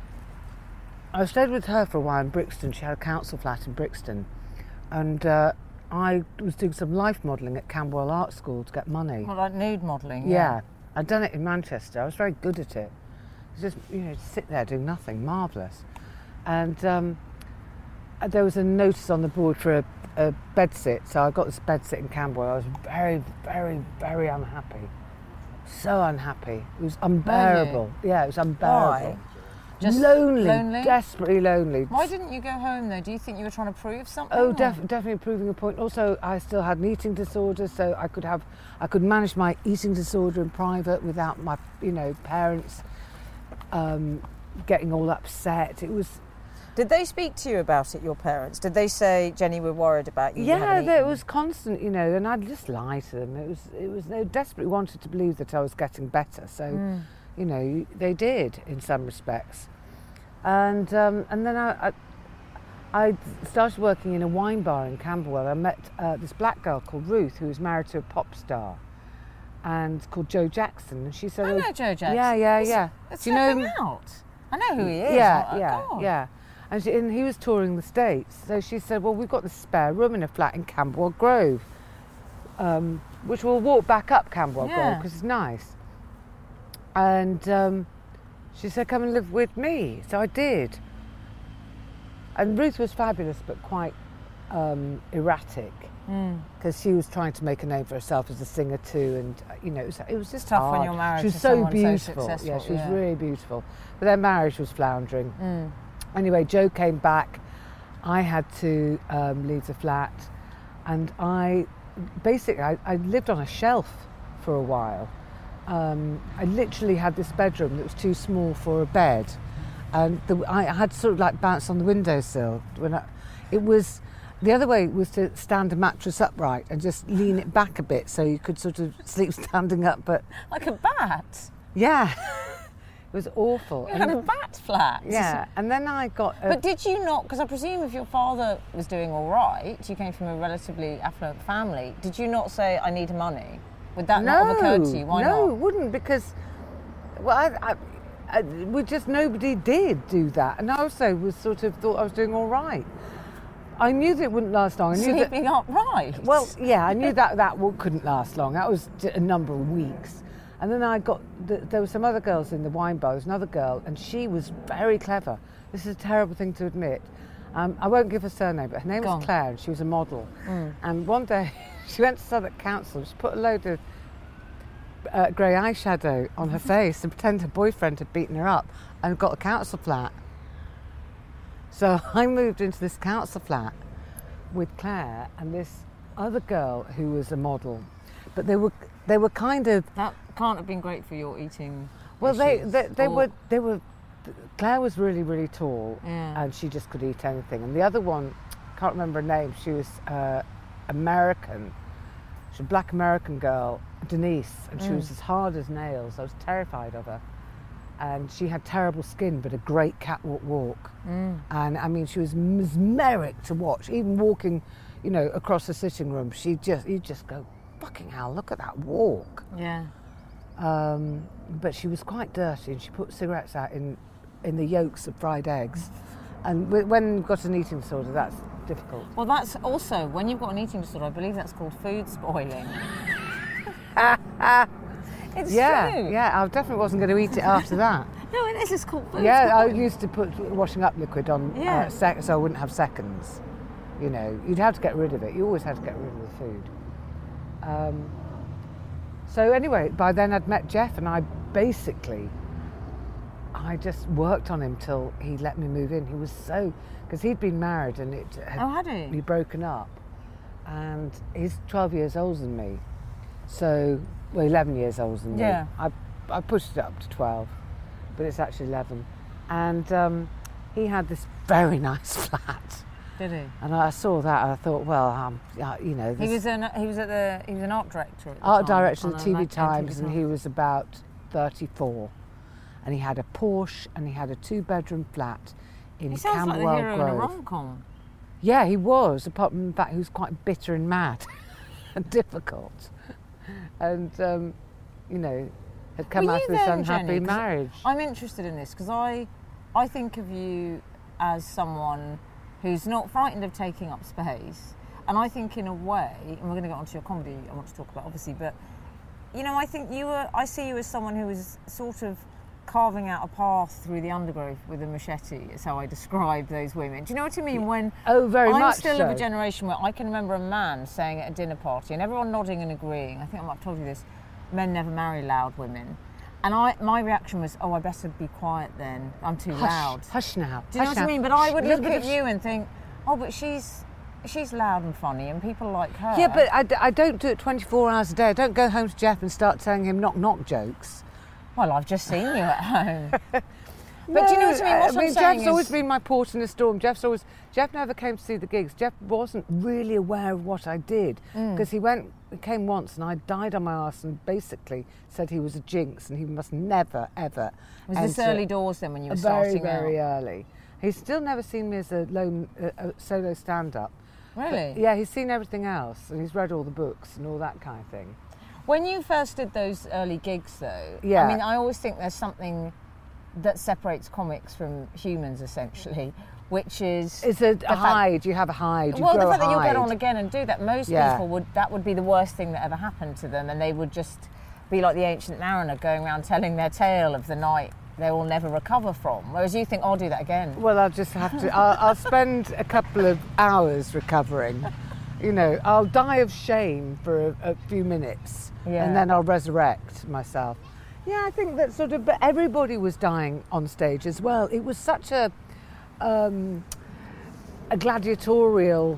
I stayed with her for a while in Brixton. She had a council flat in Brixton, and uh, I was doing some life modelling at Camberwell Art School to get money. Well, like nude modelling. Yeah. yeah, I'd done it in Manchester. I was very good at it. It was just, you know, sit there doing nothing, marvellous. And um, there was a notice on the board for a a bed sit, so I got this bed sit in Camberwell. I was very, very, very unhappy. So unhappy. It was unbearable. Yeah, it was unbearable. Why? Just lonely, lonely? Desperately lonely. Why didn't you go home though? Do you think you were trying to prove something? Oh, def- definitely proving a point. Also, I still had an eating disorder, so I could have, I could manage my eating disorder in private without my, you know, parents um, getting all upset. It was. Did they speak to you about it, your parents? Did they say, Jenny, we're worried about you? Yeah, you they, it was constant, you know, and I'd just lie to them. It was, it was. They desperately wanted to believe that I was getting better, so, mm. you know, they did in some respects. And um, and then I, I, I started working in a wine bar in Camberwell. I met uh, this black girl called Ruth, who was married to a pop star, and called Joe Jackson. And she said, I know oh, Joe Jackson. Yeah, yeah, yeah. It's Do you know him? Out. I know who he is. Yeah, oh, yeah, God. yeah. And, she, and he was touring the States. So she said, well, we've got this spare room in a flat in Camberwell Grove, um, which we'll walk back up Camberwell yeah. Grove because it's nice. And um, she said, come and live with me. So I did. And Ruth was fabulous, but quite um, erratic, because mm. she was trying to make a name for herself as a singer too. And, you know, it was, it was just tough hard. when you're married She was to so someone beautiful. so successful. Yeah, she was yeah. really beautiful. But their marriage was floundering. Mm. Anyway, Joe came back. I had to um, leave the flat, and I basically I, I lived on a shelf for a while. Um, I literally had this bedroom that was too small for a bed, and the, I had sort of like bounce on the windowsill. When I, it was the other way was to stand a mattress upright and just lean it back a bit so you could sort of sleep standing up. But like a bat. Yeah. It was awful. You had a bat flat. Yeah, and then I got... A, but did you not, because I presume if your father was doing all right, you came from a relatively affluent family, did you not say, I need money? Would that no, not have occurred to you? Why no, not? No, it wouldn't, because, well, I, I, I, we just, nobody did do that. And I also was sort of thought I was doing all right. I knew that it wouldn't last long. I knew Sleeping that, upright? Well, yeah, I knew that that couldn't last long. That was a number of weeks. And then I got, the, there were some other girls in the wine bar. There was another girl, and she was very clever. This is a terrible thing to admit. Um, I won't give her surname, but her name Go was on. Claire, and she was a model. Mm. And one day, she went to Southwark Council, she put a load of uh, grey eyeshadow on her face and pretended her boyfriend had beaten her up and got a council flat. So I moved into this council flat with Claire and this other girl who was a model. But they were they were kind of... That can't have been great for your eating Well, they, issues, they, they or... were... They were. Claire was really, really tall, yeah. and she just could eat anything. And the other one, can't remember her name, she was uh, American. She was a black American girl, Denise, and she mm. was as hard as nails. I was terrified of her. And she had terrible skin, but a great catwalk walk. Mm. And I mean, she was mesmeric to watch. Even walking, you know, across the sitting room, she just, you just go, fucking hell, look at that walk. Yeah. Um, but she was quite dirty, and she put cigarettes out in, in the yolks of fried eggs. And w- when you've got an eating disorder, that's difficult. Well, that's also, when you've got an eating disorder, I believe that's called food spoiling. It's yeah, true. Yeah, I definitely wasn't going to eat it after that. No, it is. It's called food. Yeah, I used to put washing up liquid on Yeah. uh, sec- so I wouldn't have seconds. You know, you'd have to get rid of it. You always had to get rid of the food. Um, so anyway, by then I'd met Jeff, and I basically, I just worked on him till he let me move in. He was so, because he'd been married and it had, Oh, had he? he'd broken up, and he's twelve years older than me. So, well, eleven years older than Yeah. me. I, I pushed it up to twelve, but it's actually eleven. And um, he had this very nice flat. Did he? And I saw that and I thought, well, um, uh, you know, He this was an he was at the he was an art director. At the art time, director of on the a T V mag- Times, and Times. he was about thirty-four, and he had a Porsche and he had a two-bedroom flat in He sounds like the Camberwell hero in a Grove. rom-com. Yeah, he was. Apart from the fact he was quite bitter and mad and difficult, and um, you know, had come Were out you of this then, unhappy Jenny? 'Cause marriage. I'm interested in this because I, I think of you as someone who's not frightened of taking up space, and I think in a way, and we're going to get onto your comedy I want to talk about obviously, but you know, I think you were, I see you as someone who was sort of carving out a path through the undergrowth with a machete, is how I describe those women. Do you know what I mean? When Oh, very I'm much still so. of a generation where I can remember a man saying at a dinner party, and everyone nodding and agreeing, I think I might have told you this, men never marry loud women. And I, my reaction was, oh, I better be quiet then. I'm too Hush, loud. hush now. Do you know hush what I now. mean? But I would A little look bit at of- you and think, oh, but she's she's loud and funny, and people like her. Yeah, but I, d- I don't do it twenty-four hours a day. I don't go home to Jeff and start telling him knock knock jokes. Well, I've just seen you at home. But do you know what I mean? What I I'm mean, saying Jeff's always is- been my port in a storm. Jeff's always Jeff never came to see the gigs. Jeff wasn't really aware of what I did because he went, he came once, and I died on my arse and basically said he was a jinx and he must never ever. Was this enter- early doors then when you were very starting very out? early. He's still never seen me as a lone uh, a solo stand-up. Really? But, yeah, he's seen everything else and he's read all the books and all that kind of thing. When you first did those early gigs, though, Yeah. I mean, I always think there's something that separates comics from humans, essentially, which is It's a, the a fact- hide. You have a hide. You well, the grow fact a that you'll get hide. on again and do that, most Yeah. people would, that would be the worst thing that ever happened to them, and they would just be like the ancient mariner going around telling their tale of the night they will never recover from. Whereas you think, oh, I'll do that again. Well, I'll just have to. I'll, I'll spend a couple of hours recovering. You know, I'll die of shame for a, a few minutes, Yeah. and then I'll resurrect myself. Yeah, I think that sort of. But everybody was dying on stage as well. It was such a um, a gladiatorial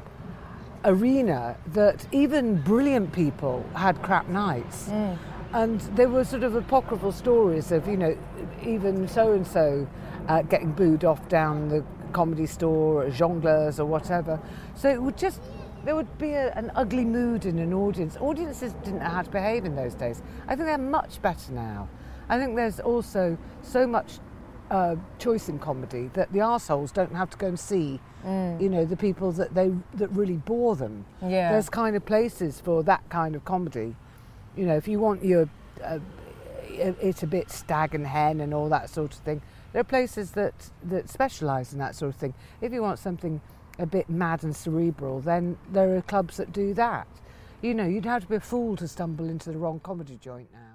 arena that even brilliant people had crap nights. And there were sort of apocryphal stories of, you know, even so-and-so uh, getting booed off down the Comedy Store or Jongleurs or whatever. So it would just, there would be a, an ugly mood in an audience. Audiences didn't know how to behave in those days. I think they're much better now. I think there's also so much uh, choice in comedy that the arseholes don't have to go and see, you know, the people that they that really bore them. Yeah. There's kind of places for that kind of comedy. You know, if you want your, uh, it's a bit stag and hen and all that sort of thing, there are places that, that specialise in that sort of thing. If you want something a bit mad and cerebral, then there are clubs that do that. You know, you'd have to be a fool to stumble into the wrong comedy joint now.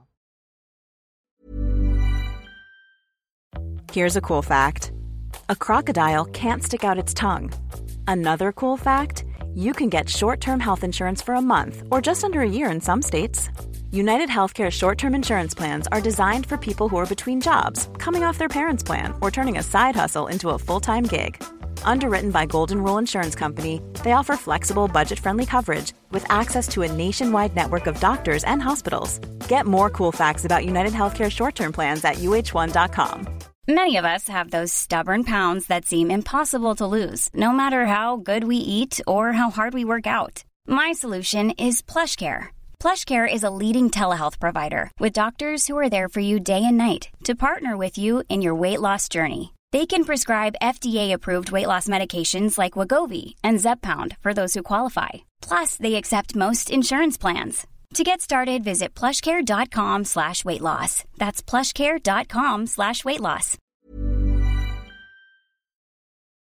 Here's a cool fact. A crocodile can't stick out its tongue. Another cool fact, you can get short-term health insurance for a month or just under a year in some states. United Healthcare short-term insurance plans are designed for people who are between jobs, coming off their parents' plan, or turning a side hustle into a full-time gig. Underwritten by Golden Rule Insurance Company, they offer flexible, budget-friendly coverage with access to a nationwide network of doctors and hospitals. Get more cool facts about United Healthcare short-term plans at U H one dot com. Many of us have those stubborn pounds that seem impossible to lose, no matter how good we eat or how hard we work out. My solution is PlushCare. PlushCare is a leading telehealth provider with doctors who are there for you day and night to partner with you in your weight loss journey. They can prescribe F D A-approved weight loss medications like Wegovy and Zepbound for those who qualify. Plus, they accept most insurance plans. To get started, visit plushcare.com slash weight loss. That's plushcare.com slash weight loss.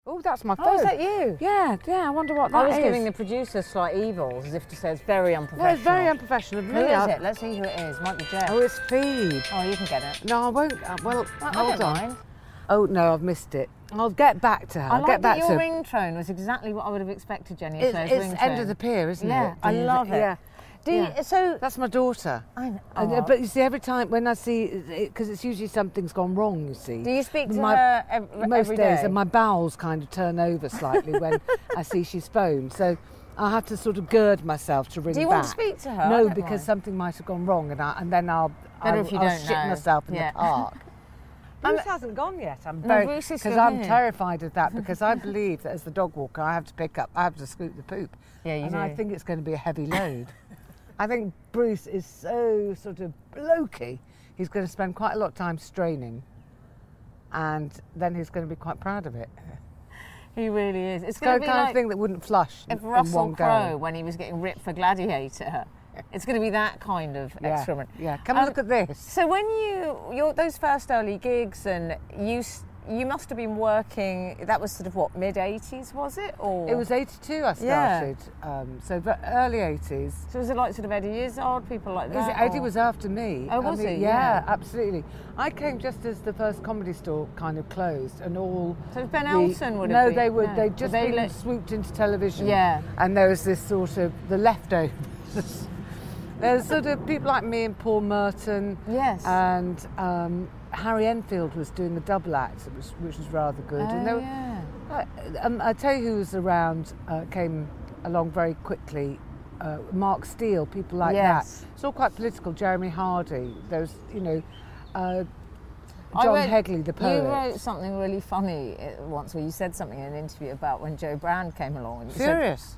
Oh, that's my phone. Oh, is that you? Yeah, yeah, I wonder what that I was is. giving the producer slight evils, as if to say it's very unprofessional. No, it's very unprofessional. Who Really. is it? Let's see who it is. Might be Jeff. Oh, it's Phoebe. Oh, you can get it. No, I won't. Uh, well, I, I hold don't on. mind. Oh, no, I've missed it. I'll get back to her. I I'll like get back that your to ringtone was exactly what I would have expected, Jenny. It's, Claire's it's ringtone. End of the Pier, isn't Yeah, it? I love it. Yeah. Do you, Yeah. so That's my daughter. I know. And, uh, but you see, every time when I see, because it, it's usually something's gone wrong, you see. do you speak to my, her ev- most every days, day? and my bowels kind of turn over slightly when I see she's phoned. So I have to sort of gird myself to ring Do you back. want to speak to her? I No, don't because mind. something might have gone wrong, and I, and then I'll, Better I'll, if you I'll don't shit know. myself in Yeah. the park. Bruce hasn't gone yet. I'm No, very Bruce is because still I'm here. terrified of that because I believe that as the dog walker, I have to pick up, I have to scoop the poop. Yeah, you and do. I think it's going to be a heavy load. I think Bruce is so sort of blokey. He's going to spend quite a lot of time straining, and then he's going to be quite proud of it. He really is. It's It's going the to be kind like of thing that wouldn't flush if in Russell one Crowe, go. when he was getting ripped for Gladiator, it's going to be that kind of Yeah, excrement. yeah. Come Um, look at this. So when you, your those first early gigs, and you s- you must have been working. That was sort of what, mid eighties, was it? Or It was eighty-two I Yeah. started, um, so the early eighties. So was it like sort of Eddie Izzard, people like Is that? it, Eddie or- was after me. Oh, I was mean, he? Yeah, Yeah. absolutely. I came just as the first comedy store kind of closed, and all. So Ben the- Elton would no, have been. they were. no. They just they been let- swooped into television. Yeah. And there was this sort of the leftovers. There's sort of people like me and Paul Merton. Yes. And um, Harry Enfield was doing a double act, which, which was rather good. Oh, and there were- yeah. I, um, I tell you who was around, uh, came along very quickly. Uh, Mark Steele, people like Yes. that. It's all quite political. Jeremy Hardy, those, you know, uh, I John read- Hegley, the poet. You wrote something really funny uh, once, where you said something in an interview about when Joe Brand came along. And you said- Furious.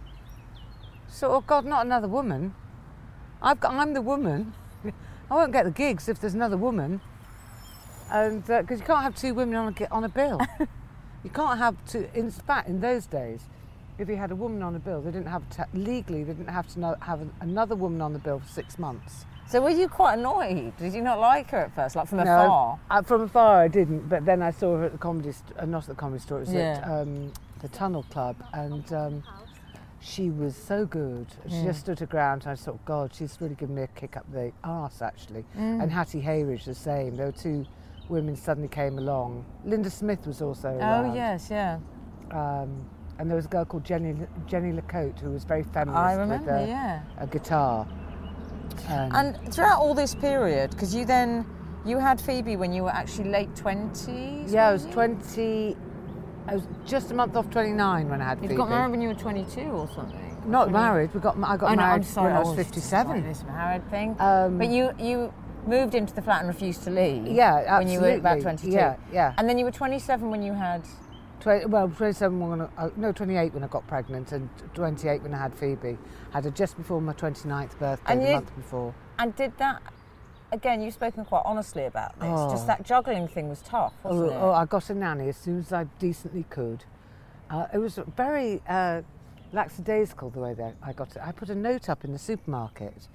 So, oh God, not another woman. I've got, I'm the woman. I won't get the gigs if there's another woman. And because you can't have two women on a, on a bill. You can't have two. In fact, in those days, if you had a woman on a bill, they didn't have to, legally they didn't have to know, have an, another woman on the bill for six months. So were you quite annoyed? Did you not like her at first, like from No, afar? I, from afar I didn't, but then I saw her at the comedy, st- uh, not at the comedy store, it was Yeah. at um, the Tunnel Club, and um, she was so good. She just stood her ground, and I thought, God, she's really given me a kick up the arse, actually. And Hattie Hayridge the same. There were two women suddenly came along. Linda Smith was also around. Oh yes, yeah. Um, and there was a girl called Jenny Jenny LaCote who was very feminist I remember, with a, yeah. a guitar. Um, And throughout all this period, because you then you had Phoebe when you were actually late twenties. yeah, I was twenty. I was just a month off twenty-nine when I had You Phoebe. got married when you were twenty-two or something. Not married. We got. I got Oh, no, married I'm sorry, when I was always fifty-seven. like this married thing. Um, but you you moved into the flat and refused to leave. Yeah, When you were about absolutely. twenty-two. Yeah, yeah. And then you were twenty-seven when you had. twenty, well, twenty-seven when I, uh, no, twenty-eight when I got pregnant, and twenty-eight when I had Phoebe. Had her just before my twenty-ninth birthday, And the you- month before. And did that. Again, you've spoken quite honestly about this. Oh. Just Just that juggling thing was tough, wasn't Oh, it? oh, I got a nanny as soon as I decently could. Uh, it was very uh, lackadaisical the way that I got it. I put a note up in the supermarket.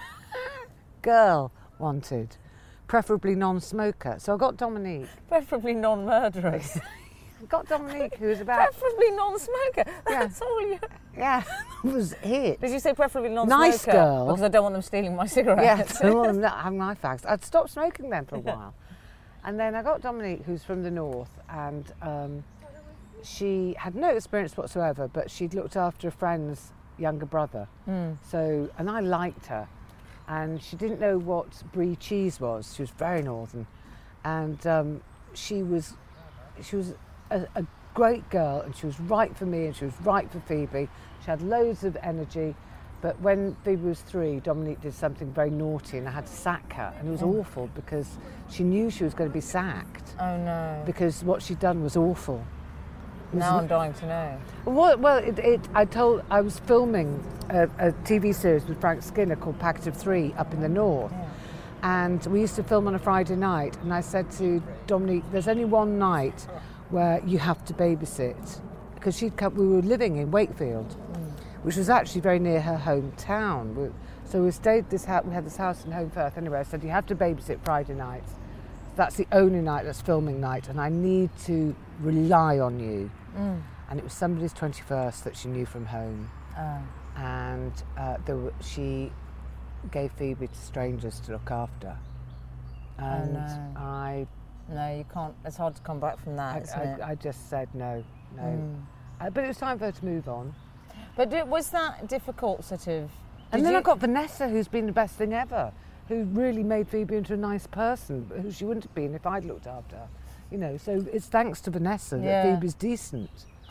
Girl wanted, preferably non-smoker. So I got Dominique. Preferably non-murderers. I got Dominique, who was about Preferably non-smoker. That's all you. yeah, was it. Did you say preferably non-smoker? Nice girl. Because I don't want them stealing my cigarettes. Yes, I wasn't having my fags. I'd stopped smoking then for a while. And then I got Dominique, who's from the north, and um, she had no experience whatsoever, but she'd looked after a friend's younger brother. Mm. So, and I liked her. And she didn't know what brie cheese was. She was very northern. And um, she was, she was a, a great girl, and she was right for me, and she was right for Phoebe. She had loads of energy. But when Phoebe was three, Dominique did something very naughty, and I had to sack her. And it was awful because she knew she was going to be sacked Oh no. because what she'd done was awful. It was Now I'm dying to know. Well, well it, it, I told I was filming a, a T V series with Frank Skinner called Packet of Three up in the north, and we used to film on a Friday night. And I said to Dominique, "There's only one night where you have to babysit," because she'd come. We were living in Wakefield, which was actually very near her hometown. We, so we stayed this house. We had this house in Home Firth. Anyway, I said you have to babysit Friday nights. That's the only night that's filming night, and I need to rely on you. Mm. And it was somebody's twenty-first that she knew from home. Oh. And uh, there were, she gave Phoebe to strangers to look after. And no. I... No, you can't. It's hard to come back from that, I, isn't I, it? I just said no, no. Mm. Uh, but it was time for her to move on. But did, was that difficult, sort of? And then you... I got Vanessa, who's been the best thing ever, who really made Phoebe into a nice person, who she wouldn't have been if I'd looked after her. You know, so it's thanks to Vanessa Yeah. that Phoebe's decent.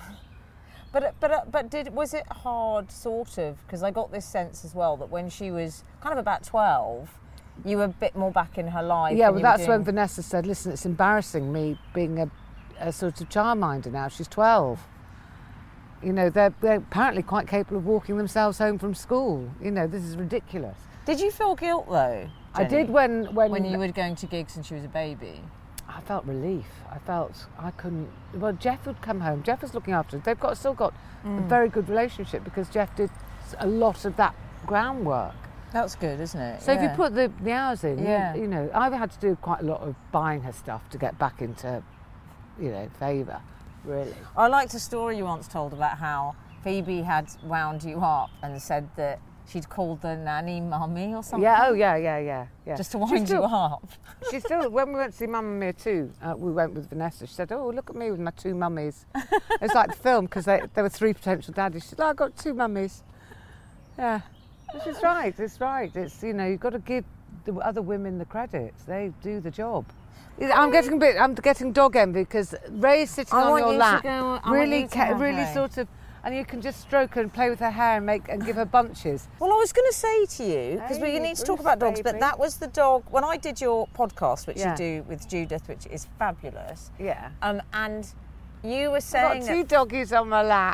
But but but did was it hard, sort of? Because I got this sense as well that when she was kind of about twelve, you were a bit more back in her life. Yeah, and well, you were that's doing... when Vanessa said, "Listen, it's embarrassing me being a, a sort of childminder now. She's twelve. You know, they're they're apparently quite capable of walking themselves home from school. You know, this is ridiculous." Did you feel guilt though? I Jenny, did when when when you were going to gigs and she was a baby. I felt relief. I felt I couldn't. Well, Jeff would come home. Jeff was looking after her. They've got still got Mm. a very good relationship because Jeff did a lot of that groundwork. That's good, isn't it? So yeah. if you put the, the hours in, Yeah. you, you know, I've had to do quite a lot of buying her stuff to get back into, you know, favour, really. I liked a story you once told about how Phoebe had wound you up and said that she'd called the nanny mummy or something. Yeah, oh yeah, yeah, yeah, yeah. Just to She's wind still- you up. She still, when we went to see Mamma Mia two, uh, we went with Vanessa. She said, "Oh, look at me with my two mummies." It's like the film because there were three potential daddies. She said, "Oh, I've got two mummies." Yeah, which is right. It's right. It's, you know, you've got to give the other women the credit. They do the job. I'm getting a bit. I'm getting dog envy because Ray's sitting I on want your you to lap, go- I want really, you to ca- have really Ray. sort of, and you can just stroke her and play with her hair and make and give her bunches. Well, I was going to say to you, because we Hey, need to talk Bruce, about dogs, but baby. that was the dog, when I did your podcast, which Yeah. you do with Judith, which is fabulous, Yeah. um, and you were I've saying got two that, doggies on my lap.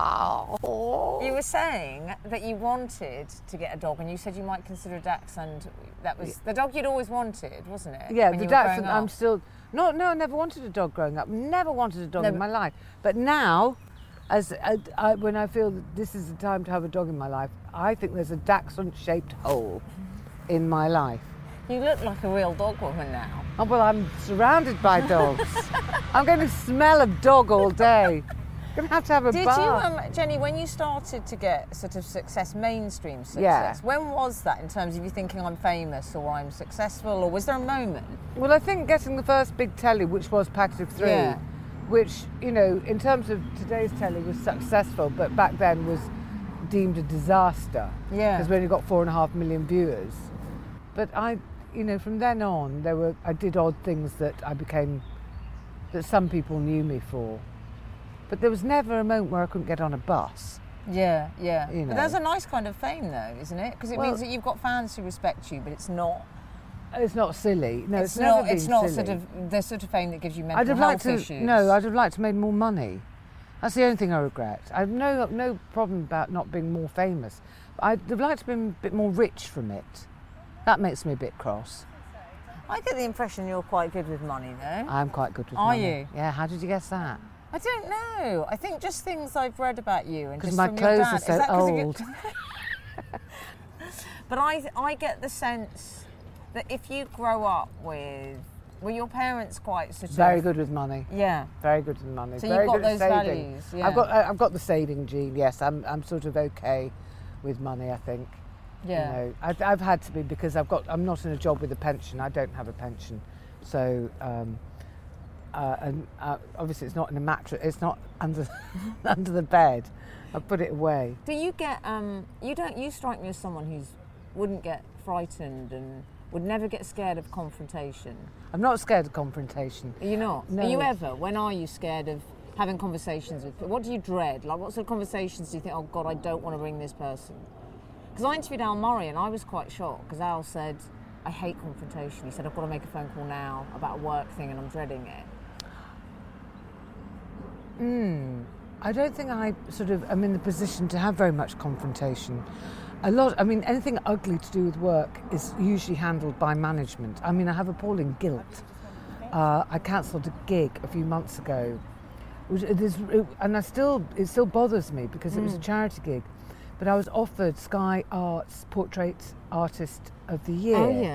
Oh. you were saying that you wanted to get a dog, and you said you might consider a Dachshund. That was the dog you'd always wanted, wasn't it? Yeah, when the you were growing Dachshund. I'm up? still no, no. I never wanted a dog growing up. Never wanted a dog No, in but- my life. But now, as I, I, when I feel that this is the time to have a dog in my life, I think there's a Dachshund-shaped hole in my life. You look like a real dog woman now. Oh, well, I'm surrounded by dogs. I'm going to smell of dog all day. I'm going to have to have a Did bath. you, um, Jenny, when you started to get sort of success, mainstream success, Yeah. when was that in terms of you thinking I'm famous or I'm successful, or was there a moment? Well, I think getting the first big telly, which was Packet of Three, Yeah. which, you know, in terms of today's telly was successful, but back then was deemed a disaster. Yeah. Because we only got four and a half million viewers. But I, you know, from then on, there were I did odd things that I became, that some people knew me for. But there was never a moment where I couldn't get on a bus. Yeah, yeah. You know. But that's a nice kind of fame, though, isn't it? Because it Well- means that you've got fans who respect you, but it's not. It's not silly. No, it's, it's never not. been It's not silly. sort of the sort of fame that gives you mental I'd have health liked to. issues. No, I'd have liked to have made more money. That's the only thing I regret. I've no no problem about not being more famous. I'd have liked to have been a bit more rich from it. That makes me a bit cross. I get the impression you're quite good with money, though. I'm quite good with Are money. you? Yeah. How did you guess that? I don't know. I think just things I've read about you and 'Cause just my from clothes your are dad. so Is that 'cause of your- old. But I, I get the sense that if you grow up with, were your parents quite sort of Very good with money. Yeah. Very good with money. So you've Very got good at those saving. values, yeah. I've got I- I've got the saving gene. Yes, I'm I'm sort of okay with money. I think. Yeah. You know, I've, I've had to be because I've got. I'm not in a job with a pension. I don't have a pension, so um, uh, and uh, obviously it's not in a mattress. It's not under under the bed. I put it away. Do you get? Um, you don't. You strike me as someone who's wouldn't get frightened and would never get scared of confrontation. I'm not scared of confrontation. Are you not? No. Are you ever? When are you scared of having conversations with people? What do you dread? Like, what sort of conversations do you think? Oh God, I don't want to ring this person. Because I interviewed Al Murray and I was quite shocked because Al said, I hate confrontation. He said, I've got to make a phone call now about a work thing and I'm dreading it. Mm, I don't think I sort of am in the position to have very much confrontation. A lot, I mean, anything ugly to do with work is usually handled by management. I mean, I have appalling guilt. Uh, I cancelled a gig a few months ago, which it is, it, and I still it still bothers me because it was a charity gig. But I was offered Sky Arts Portrait Artist of the Year. Oh, yeah.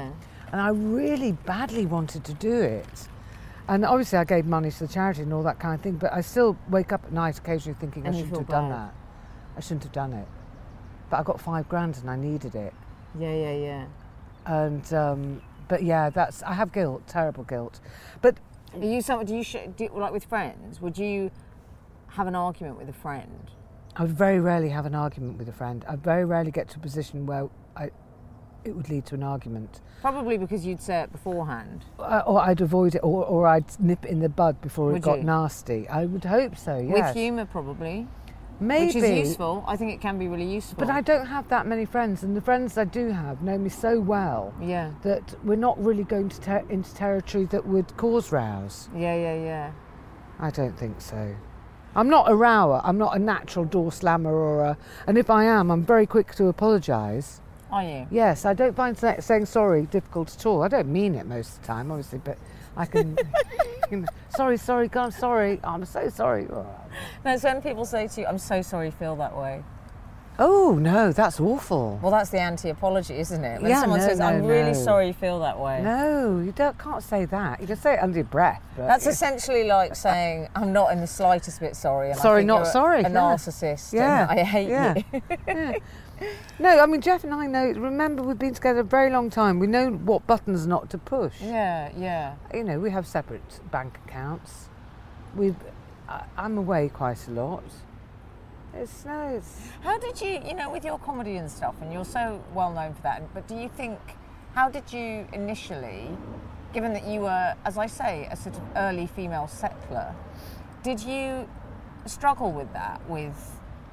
and I really badly wanted to do it. And obviously I gave money to the charity and all that kind of thing, but I still wake up at night occasionally thinking And I you shouldn't feel have done bad. that. I shouldn't have done it. But I got five grand and I needed it. Yeah, yeah, yeah. And um, but yeah, that's I have guilt, terrible guilt. But Are you some, do you sh- do, like with friends? Would you have an argument with a friend? I would very rarely have an argument with a friend. I very rarely get to a position where I, it would lead to an argument. Probably because you'd say it beforehand. Uh, or I'd avoid it, or, or I'd nip it in the bud before Would it got you? nasty. I would hope so, yes. With humour, probably. Maybe. Which is useful. I think it can be really useful. But I don't have that many friends, and the friends I do have know me so well Yeah. that we're not really going to ter- into territory that would cause rows. Yeah, yeah, yeah. I don't think so. I'm not a rower. I'm not a natural door slammer or a... And if I am, I'm very quick to apologise. Are you? Yes, I don't find sa- saying sorry difficult at all. I don't mean it most of the time, obviously, but I can... you know, sorry, sorry, God, I'm sorry. I'm so sorry. No, it's when people say to you, I'm so sorry you feel that way. Oh, no, that's awful. Well, that's the anti-apology, isn't it? When Yeah, someone no, says, no, I'm really no. sorry you feel that way. No, you don't, can't say that. You can say it under your breath. But That's essentially like saying, I'm not in the slightest bit sorry. And I Sorry, think not you're sorry, A yeah. narcissist. Yeah, And I hate yeah. you. Yeah. No, I mean, Jeff and I know, remember we've been together a very long time. We know what buttons not to push. Yeah, yeah. You know, we have separate bank accounts. We've, I, I'm away quite a lot. It's, no, it's... How did you, you know, with your comedy and stuff, and you're so well known for that, but do you think, how did you initially, given that you were, as I say, a sort of early female settler, did you struggle with that, with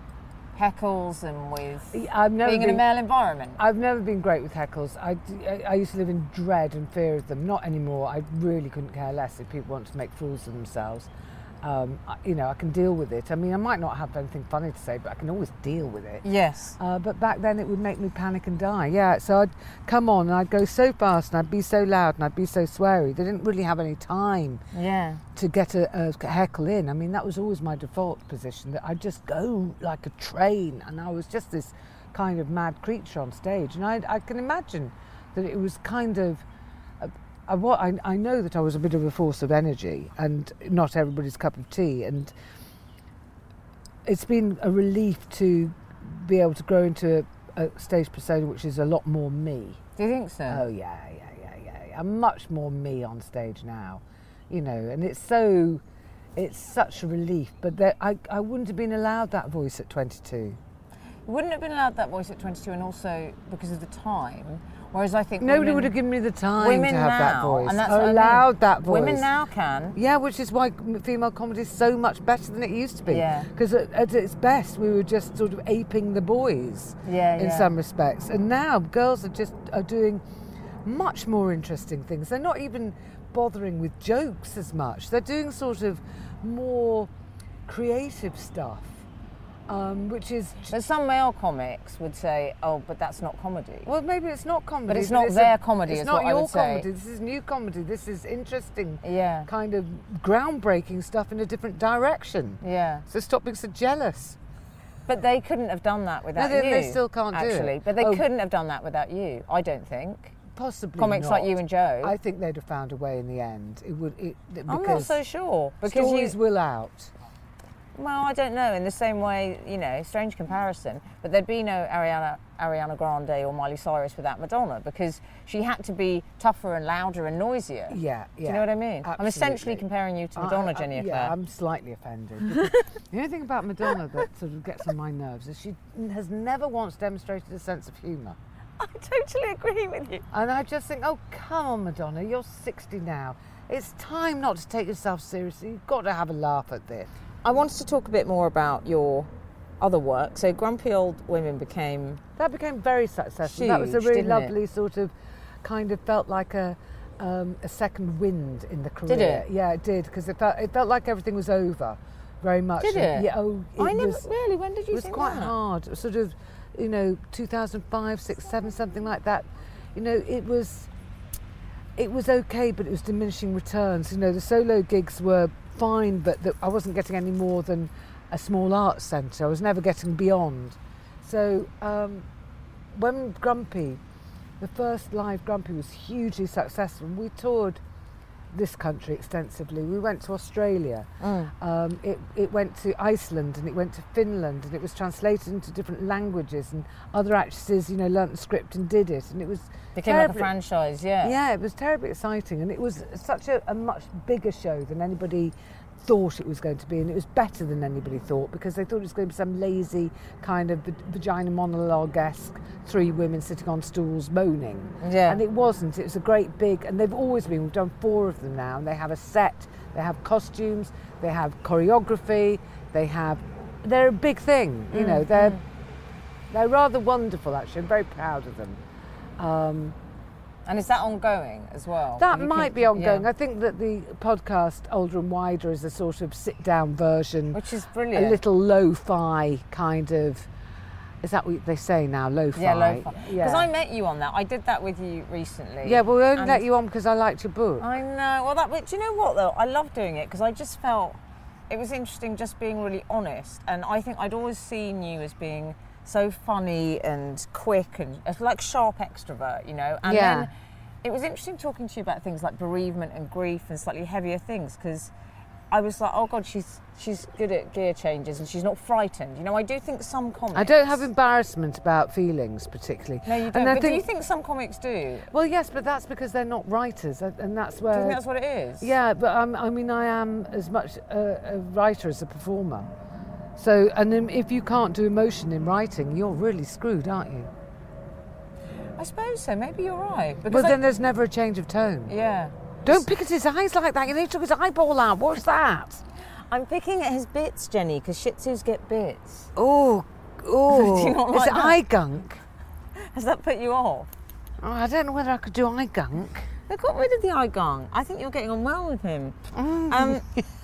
heckles and with I've never being in a been- male environment? I've never been great with heckles. I, I, I used to live in dread and fear of them. Not anymore. I really couldn't care less if people want to make fools of themselves. Um, I- you know, I can deal with it. I mean, I might not have anything funny to say, but I can always deal with it. Yes. Uh, but back then it would make me panic and die. Yeah, so I'd come on and I'd go so fast and I'd be so loud and I'd be so sweary. They didn't really have any time Yeah. to get a, a heckle in. I mean, that was always my default position, that I'd just go like a train, and I was just this kind of mad creature on stage. And I, I can imagine that it was kind of, uh, I, what, I, I know that I was a bit of a force of energy and not everybody's cup of tea. And it's been a relief to be able to grow into a, a stage persona which is a lot more me. Do you think so? Oh yeah, yeah, yeah, yeah, yeah. I'm much more me on stage now, you know, and it's so, it's such a relief. But there, I, I wouldn't have been allowed that voice at twenty-two. You wouldn't have been allowed that voice at twenty-two, and also because of the time. Whereas I think Nobody women, would have given me the time women to have now, that voice. and that's what I mean. allowed that voice. Women now can. Yeah, which is why female comedy is so much better than it used to be. Yeah. Because at, at its best, we were just sort of aping the boys Yeah, in yeah. some respects. And now girls are just are doing much more interesting things. They're not even bothering with jokes as much. They're doing sort of more creative stuff, um, which is... But some male comics would say, "Oh, but that's not comedy." Well, maybe it's not comedy. But it's not their comedy, It's is not what I your would say. comedy. This is new comedy. This is interesting, Yeah. kind of groundbreaking stuff in a different direction. Yeah. So stop being so jealous. But they couldn't have done that without they- you. they still can't do it. actually. But they Oh. couldn't have done that without you. I don't think. Possibly Comics not. like you and Joe. I think they'd have found a way in the end. It would. It, I'm not because so sure because stories you. will out. Well, I don't know. In the same way, you know, strange comparison, but there'd be no Ariana Ariana Grande or Miley Cyrus without Madonna because she had to be tougher and louder and noisier. Yeah, yeah. Do you know what I mean? I'm Absolutely. essentially comparing you to Madonna, I- I- Jenny Yeah, Eclair. I'm slightly offended. because the only thing about Madonna that sort of gets on my nerves is she has never once demonstrated a sense of humour. I totally agree with you. And I just think, oh, come on, Madonna, you're sixty now. It's time not to take yourself seriously. You've got to have a laugh at this. I wanted to talk a bit more about your other work. So Grumpy Old Women became... That became very successful. that was a Huge, really didn't it? lovely sort of, kind of felt like a um, a second wind in the career. Did it? Yeah, it did, because it felt, it felt like everything was over very much. Did And- it? Yeah, oh, it I never... was, Really? When did you it was think quite that? hard. It was sort of, you know, two thousand five, six, seven, something like that. You know, it was... It was okay, but it was diminishing returns. You know, the solo gigs were fine, but the, I wasn't getting any more than a small arts centre. I was never getting beyond. So um, when Grumpy the first live Grumpy was hugely successful. We toured this country extensively. We went to Australia. Mm. Um, it, it went to Iceland and it went to Finland, and it was translated into different languages, and other actresses, you know, learnt the script and did it, and it was became terribly, like a franchise. Yeah, yeah, it was terribly exciting, and it was such a, a much bigger show than anybody thought it was going to be, and it was better than anybody thought, because they thought it was going to be some lazy kind of vagina monologue-esque three women sitting on stools moaning. Yeah. And it wasn't. It was a great big, and they've always been, we've done four of them now, and they have a set, they have costumes, they have choreography, they have, they're a big thing, you mm, know, they're mm. they're rather wonderful actually. I'm very proud of them. Um, And is that ongoing as well? That might keep, be ongoing. Yeah. I think that the podcast Older and Wider is a sort of sit-down version. Which is brilliant. A little lo-fi kind of... Is that what they say now, lo-fi? Yeah, lo-fi. Because yeah. I met you on that. I did that with you recently. Yeah, well, we only let you on because I liked your book. I know. Well, that. But do you know what, though? I love doing it because I just felt it was interesting just being really honest. And I think I'd always seen you as being... so funny and quick and like sharp extrovert, you know. And yeah. then it was interesting talking to you about things like bereavement and grief and slightly heavier things, because I was like, oh God, she's she's good at gear changes and she's not frightened. You know, I do think some comics... I don't have embarrassment about feelings particularly. No, you don't. And but think, do you think some comics do? Well, yes, but that's because they're not writers, and that's where... Do you think that's what it is? Yeah, but um, I mean, I am as much a, a writer as a performer. So, and then if you can't do emotion in writing, you're really screwed, aren't you? I suppose so. Maybe you're right. But then I, there's never a change of tone. Yeah. Don't pick at his eyes like that. You need to took his eyeball out. What's that? I'm picking at his bits, Jenny, because Shih Tzus get bits. Oh, oh. Do you not like Is it that? eye gunk? Has that put you off? Oh, I don't know whether I could do eye gunk. They got rid of the eye gong. I think you're getting on well with him. Mm. Um,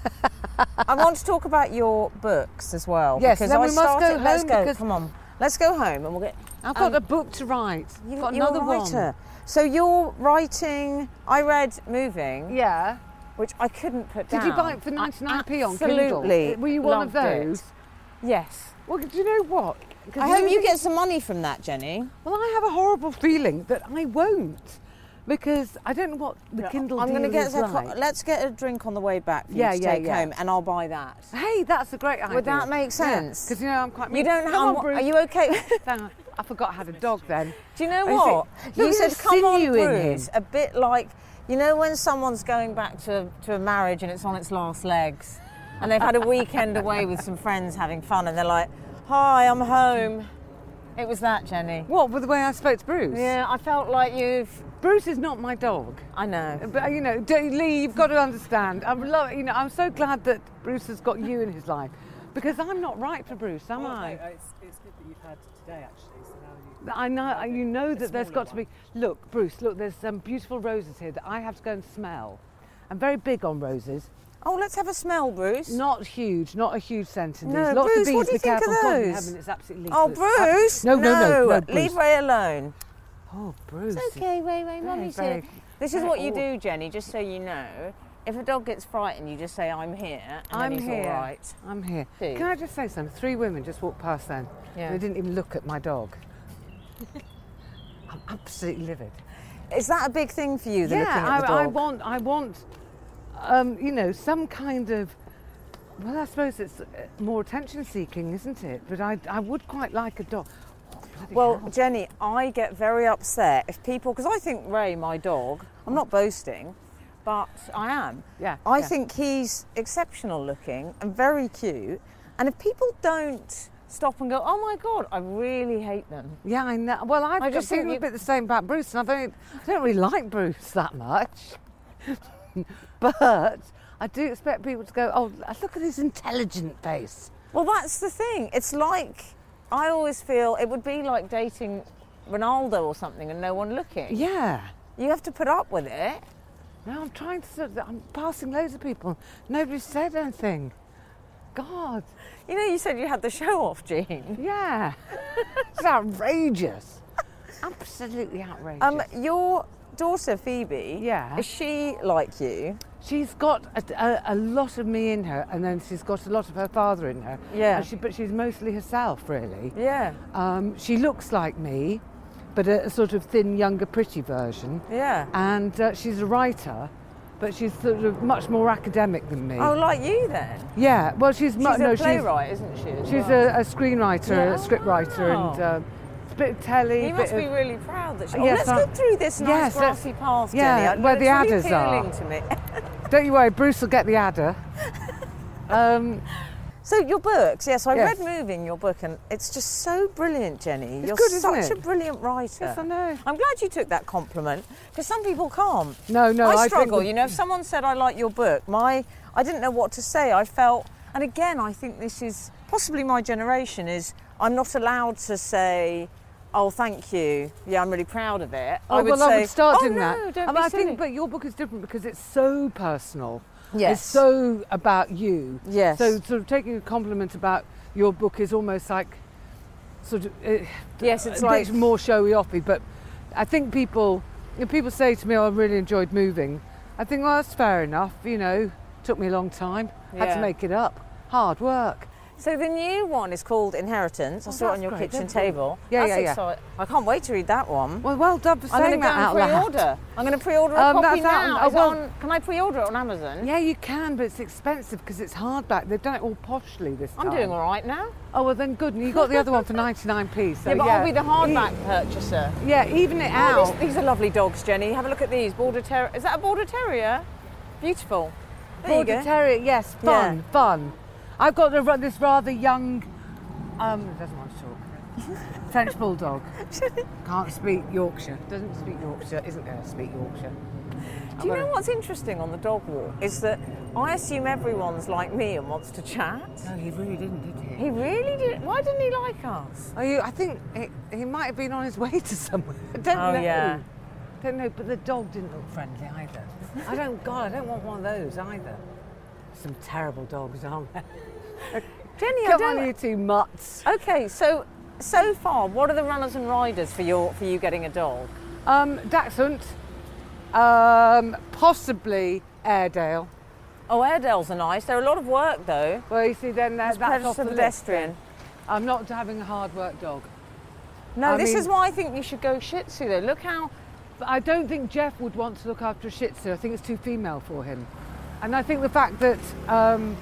I want to talk about your books as well. Yes, because then I we must started, go home. Let's go. Because Come on. Let's go home and we'll get... I've got um, a book to write. You've got you're another a writer. one. So you're writing... I read Moving. Yeah. Which I couldn't put Did down. you buy it for ninety-nine p on Kindle? Absolutely. Were you one of those? It. Yes. Well, do you know what? I hope you get some money from that, Jenny. Well, I have a horrible feeling that I won't. Because I don't know what the Kindle I'm deal gonna get is a, like. Let's get a drink on the way back for yeah, you to yeah, take yeah. home, and I'll buy that. Hey, that's a great idea. Would that make sense? Because, yeah, you know, I'm quite... You don't have... Come on, on, Bruce. Are you okay? I forgot I had a dog then. Do you know Is what? it- You Look, said, there's come on, sinew in Bruce. him. A bit like, you know when someone's going back to, to a marriage and it's on its last legs, and they've had a weekend away with some friends having fun, and they're like, hi, I'm home. It was that, Jenny. What, with the way I spoke to Bruce? Yeah, I felt like you've... Bruce is not my dog. I know. But, you know, D- Lee, you've got to understand. I'm, lo- you know, I'm so glad that Bruce has got you in his life. Because I'm not right for Bruce, am well, I? No, it's, it's good that you've had today, actually. So now you... I know, you know that A there's got to be... Look, Bruce, look, there's some beautiful roses here that I have to go and smell. I'm very big on roses. Oh, let's have a smell, Bruce. Not huge, not a huge scent in No, these. Lots Bruce, of bees, what do you be think of careful. God in those? heaven, it's absolutely Oh, leafless. Bruce! No, no, no, no, Bruce. Leave Ray alone. Oh, Bruce. It's okay, Ray, Ray, Mummy's very- here. This is very what you odd. do, Jenny, just so you know. If a dog gets frightened, you just say, I'm here, and I'm then he's here. all right. I'm here. Do. Can I just say something? Three women just walked past then. Yeah. They didn't even look at my dog. I'm absolutely livid. Is that a big thing for you, the yeah, looking I, at the dog? I want, I want, um, you know, some kind of. Well, I suppose it's uh, more attention-seeking, isn't it? But I, I would quite like a dog. Oh, bloody Well, hell. Jenny, I get very upset if people, because I think Ray, my dog, I'm not boasting, but I am. Yeah, I yeah. think he's exceptional looking and very cute. And if people don't stop and go, oh my God, I really hate them. Yeah, I know. Well, I've I I just just think think a you- bit the same about Bruce, and I've only, I don't really like Bruce that much. But I do expect people to go, oh, look at his intelligent face. Well, that's the thing. It's like, I always feel it would be like dating Ronaldo or something and no one looking. Yeah. You have to put up with it. Now I'm trying to, sort of- I'm passing loads of people. Nobody said anything. God. You know, you said you had the show off, Jean. Yeah. It's outrageous. Absolutely outrageous. Um, your daughter, Phoebe, Yeah. is she like you? She's got a, a, a lot of me in her, and then she's got a lot of her father in her. Yeah. And she, but she's mostly herself, really. Yeah. Um, she looks like me, but a, a sort of thin, younger, pretty version. Yeah. And uh, she's a writer, but she's sort of much more academic than me. Oh, like you then? Yeah, well, she's... She's mu- a no, playwright, isn't she? as She's well? a, a screenwriter, Yeah. a script writer, Wow. and uh, a bit of telly. You bit must be of, really proud that she... Oh, Yes, let's I- go through this nice yes, let's- grassy path, yeah, Jenny. where It's the really adders are. appealing to me. Don't you worry, Bruce will get the adder. um, So your books, yes, I Yes. read Moving, your book, and it's just so brilliant, Jenny. It's You're good, isn't such it? a brilliant writer. yes, I know. I'm glad you took that compliment, because some people can't. No, no, I I think struggle, the- you know, if someone said, I like your book, my, I didn't know what to say. I felt, and again, I think this is possibly my generation, is I'm not allowed to say, oh, thank you, yeah, I'm really proud of it. Oh, I would well, say, I would start oh, doing no, that. don't And be I silly. think, but your book is different because it's so personal. Yes. It's so about you. Yes. So sort of taking a compliment about your book is almost like sort of uh, Yes, it's a like- bit more showy-offy. But I think people, if people say to me, oh, I really enjoyed Moving, I think, well, that's fair enough. You know, took me a long time. Had Yeah. to make it up. Hard work. So the new one is called Inheritance. I Oh, saw it that's on your great, kitchen that's good. table. Yeah, that's yeah, yeah. exciting. I can't wait to read that one. Well, well done for I'm going saying to go that out and loud. pre-order. I'm going to pre-order a Um, copy that's out- now. oh, Is it well- on, can I pre-order it on Amazon? Yeah, you can, but it's expensive because it's hardback. They've done it all poshly this time. I'm doing all right now. Oh, well then good. And you got the other one for ninety-nine p. So yeah, but yeah. I'll be the hardback E- purchaser. Yeah, even it Oh, out. these, these are lovely dogs, Jenny. Have a look at these. Border Terrier. Is that a Border Terrier? Beautiful. There Border you go. Terrier, yes, fun, Yeah. fun. I've got a, this rather young, um, doesn't want to talk, French Bulldog. Can't speak Yorkshire. Doesn't speak Yorkshire, isn't going to speak Yorkshire. Do you know what's interesting on the dog walk? Is that I assume everyone's like me and wants to chat. No, he really didn't, did he? He really did. Why didn't he like us? Oh, you, I think he, he might have been on his way to somewhere. I don't Oh, know. yeah. Don't know, but the dog didn't look friendly either. I don't, God, I don't want one of those either. Some terrible dogs, aren't there? Jenny, I Come don't. on, you two mutts. Okay, so so far, what are the runners and riders for your for you getting a dog? Um, Dachshund, um, possibly Airedale. Oh, Airedales are nice. They're a lot of work though. Well, you see, then that, It's that's off predator the list. pedestrian. I'm not having a hard work dog. No, I this mean- is why I think you should go Shih Tzu though. Look how. But I don't think Jeff would want to look after a Shih Tzu. I think it's too female for him. And I think the fact that um,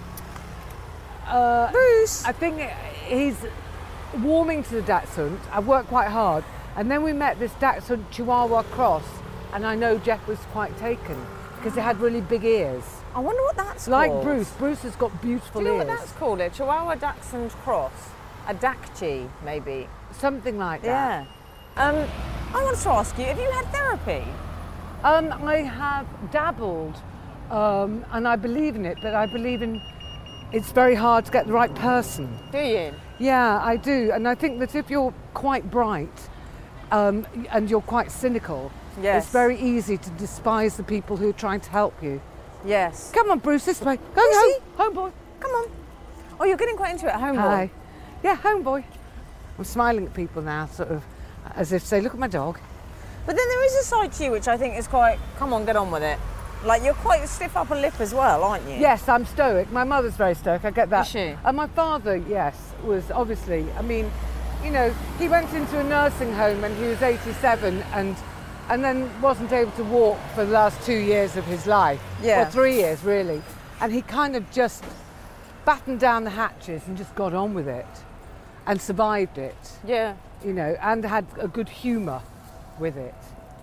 uh, Bruce. I think he's warming to the Dachshund. I've worked quite hard. And then we met this Dachshund Chihuahua cross, and I know Jeff was quite taken because it had really big ears. I wonder what that's Like called. Bruce. Bruce has got beautiful Do you know ears. what that's called? A Chihuahua Dachshund cross. A Dachshund, maybe. Something like that. Yeah. Um, I wanted to ask you, have you had therapy? Um, I have dabbled, um, and I believe in it, but I believe in it's very hard to get the right person. Do you? Yeah, I do. And I think that if you're quite bright um, and you're quite cynical, Yes. it's very easy to despise the people who are trying to help you. Yes. Come on, Bruce, this way. Go Brucey. home. Home boy. Come on. Oh, you're getting quite into it at home, Hi. boy. Yeah, home boy. I'm smiling at people now, sort of, as if to say, look at my dog. But then there is a side to you which I think is quite, come on, get on with it. Like, you're quite stiff upper lip as well, aren't you? Yes, I'm stoic. My mother's very stoic, I get that. Is she? And my father, yes, was obviously, I mean, you know, he went into a nursing home when he was eighty-seven and and then wasn't able to walk for the last two years of his life. Yeah. Or three years, really. And he kind of just battened down the hatches and just got on with it and survived it, Yeah. you know, and had a good humour with it.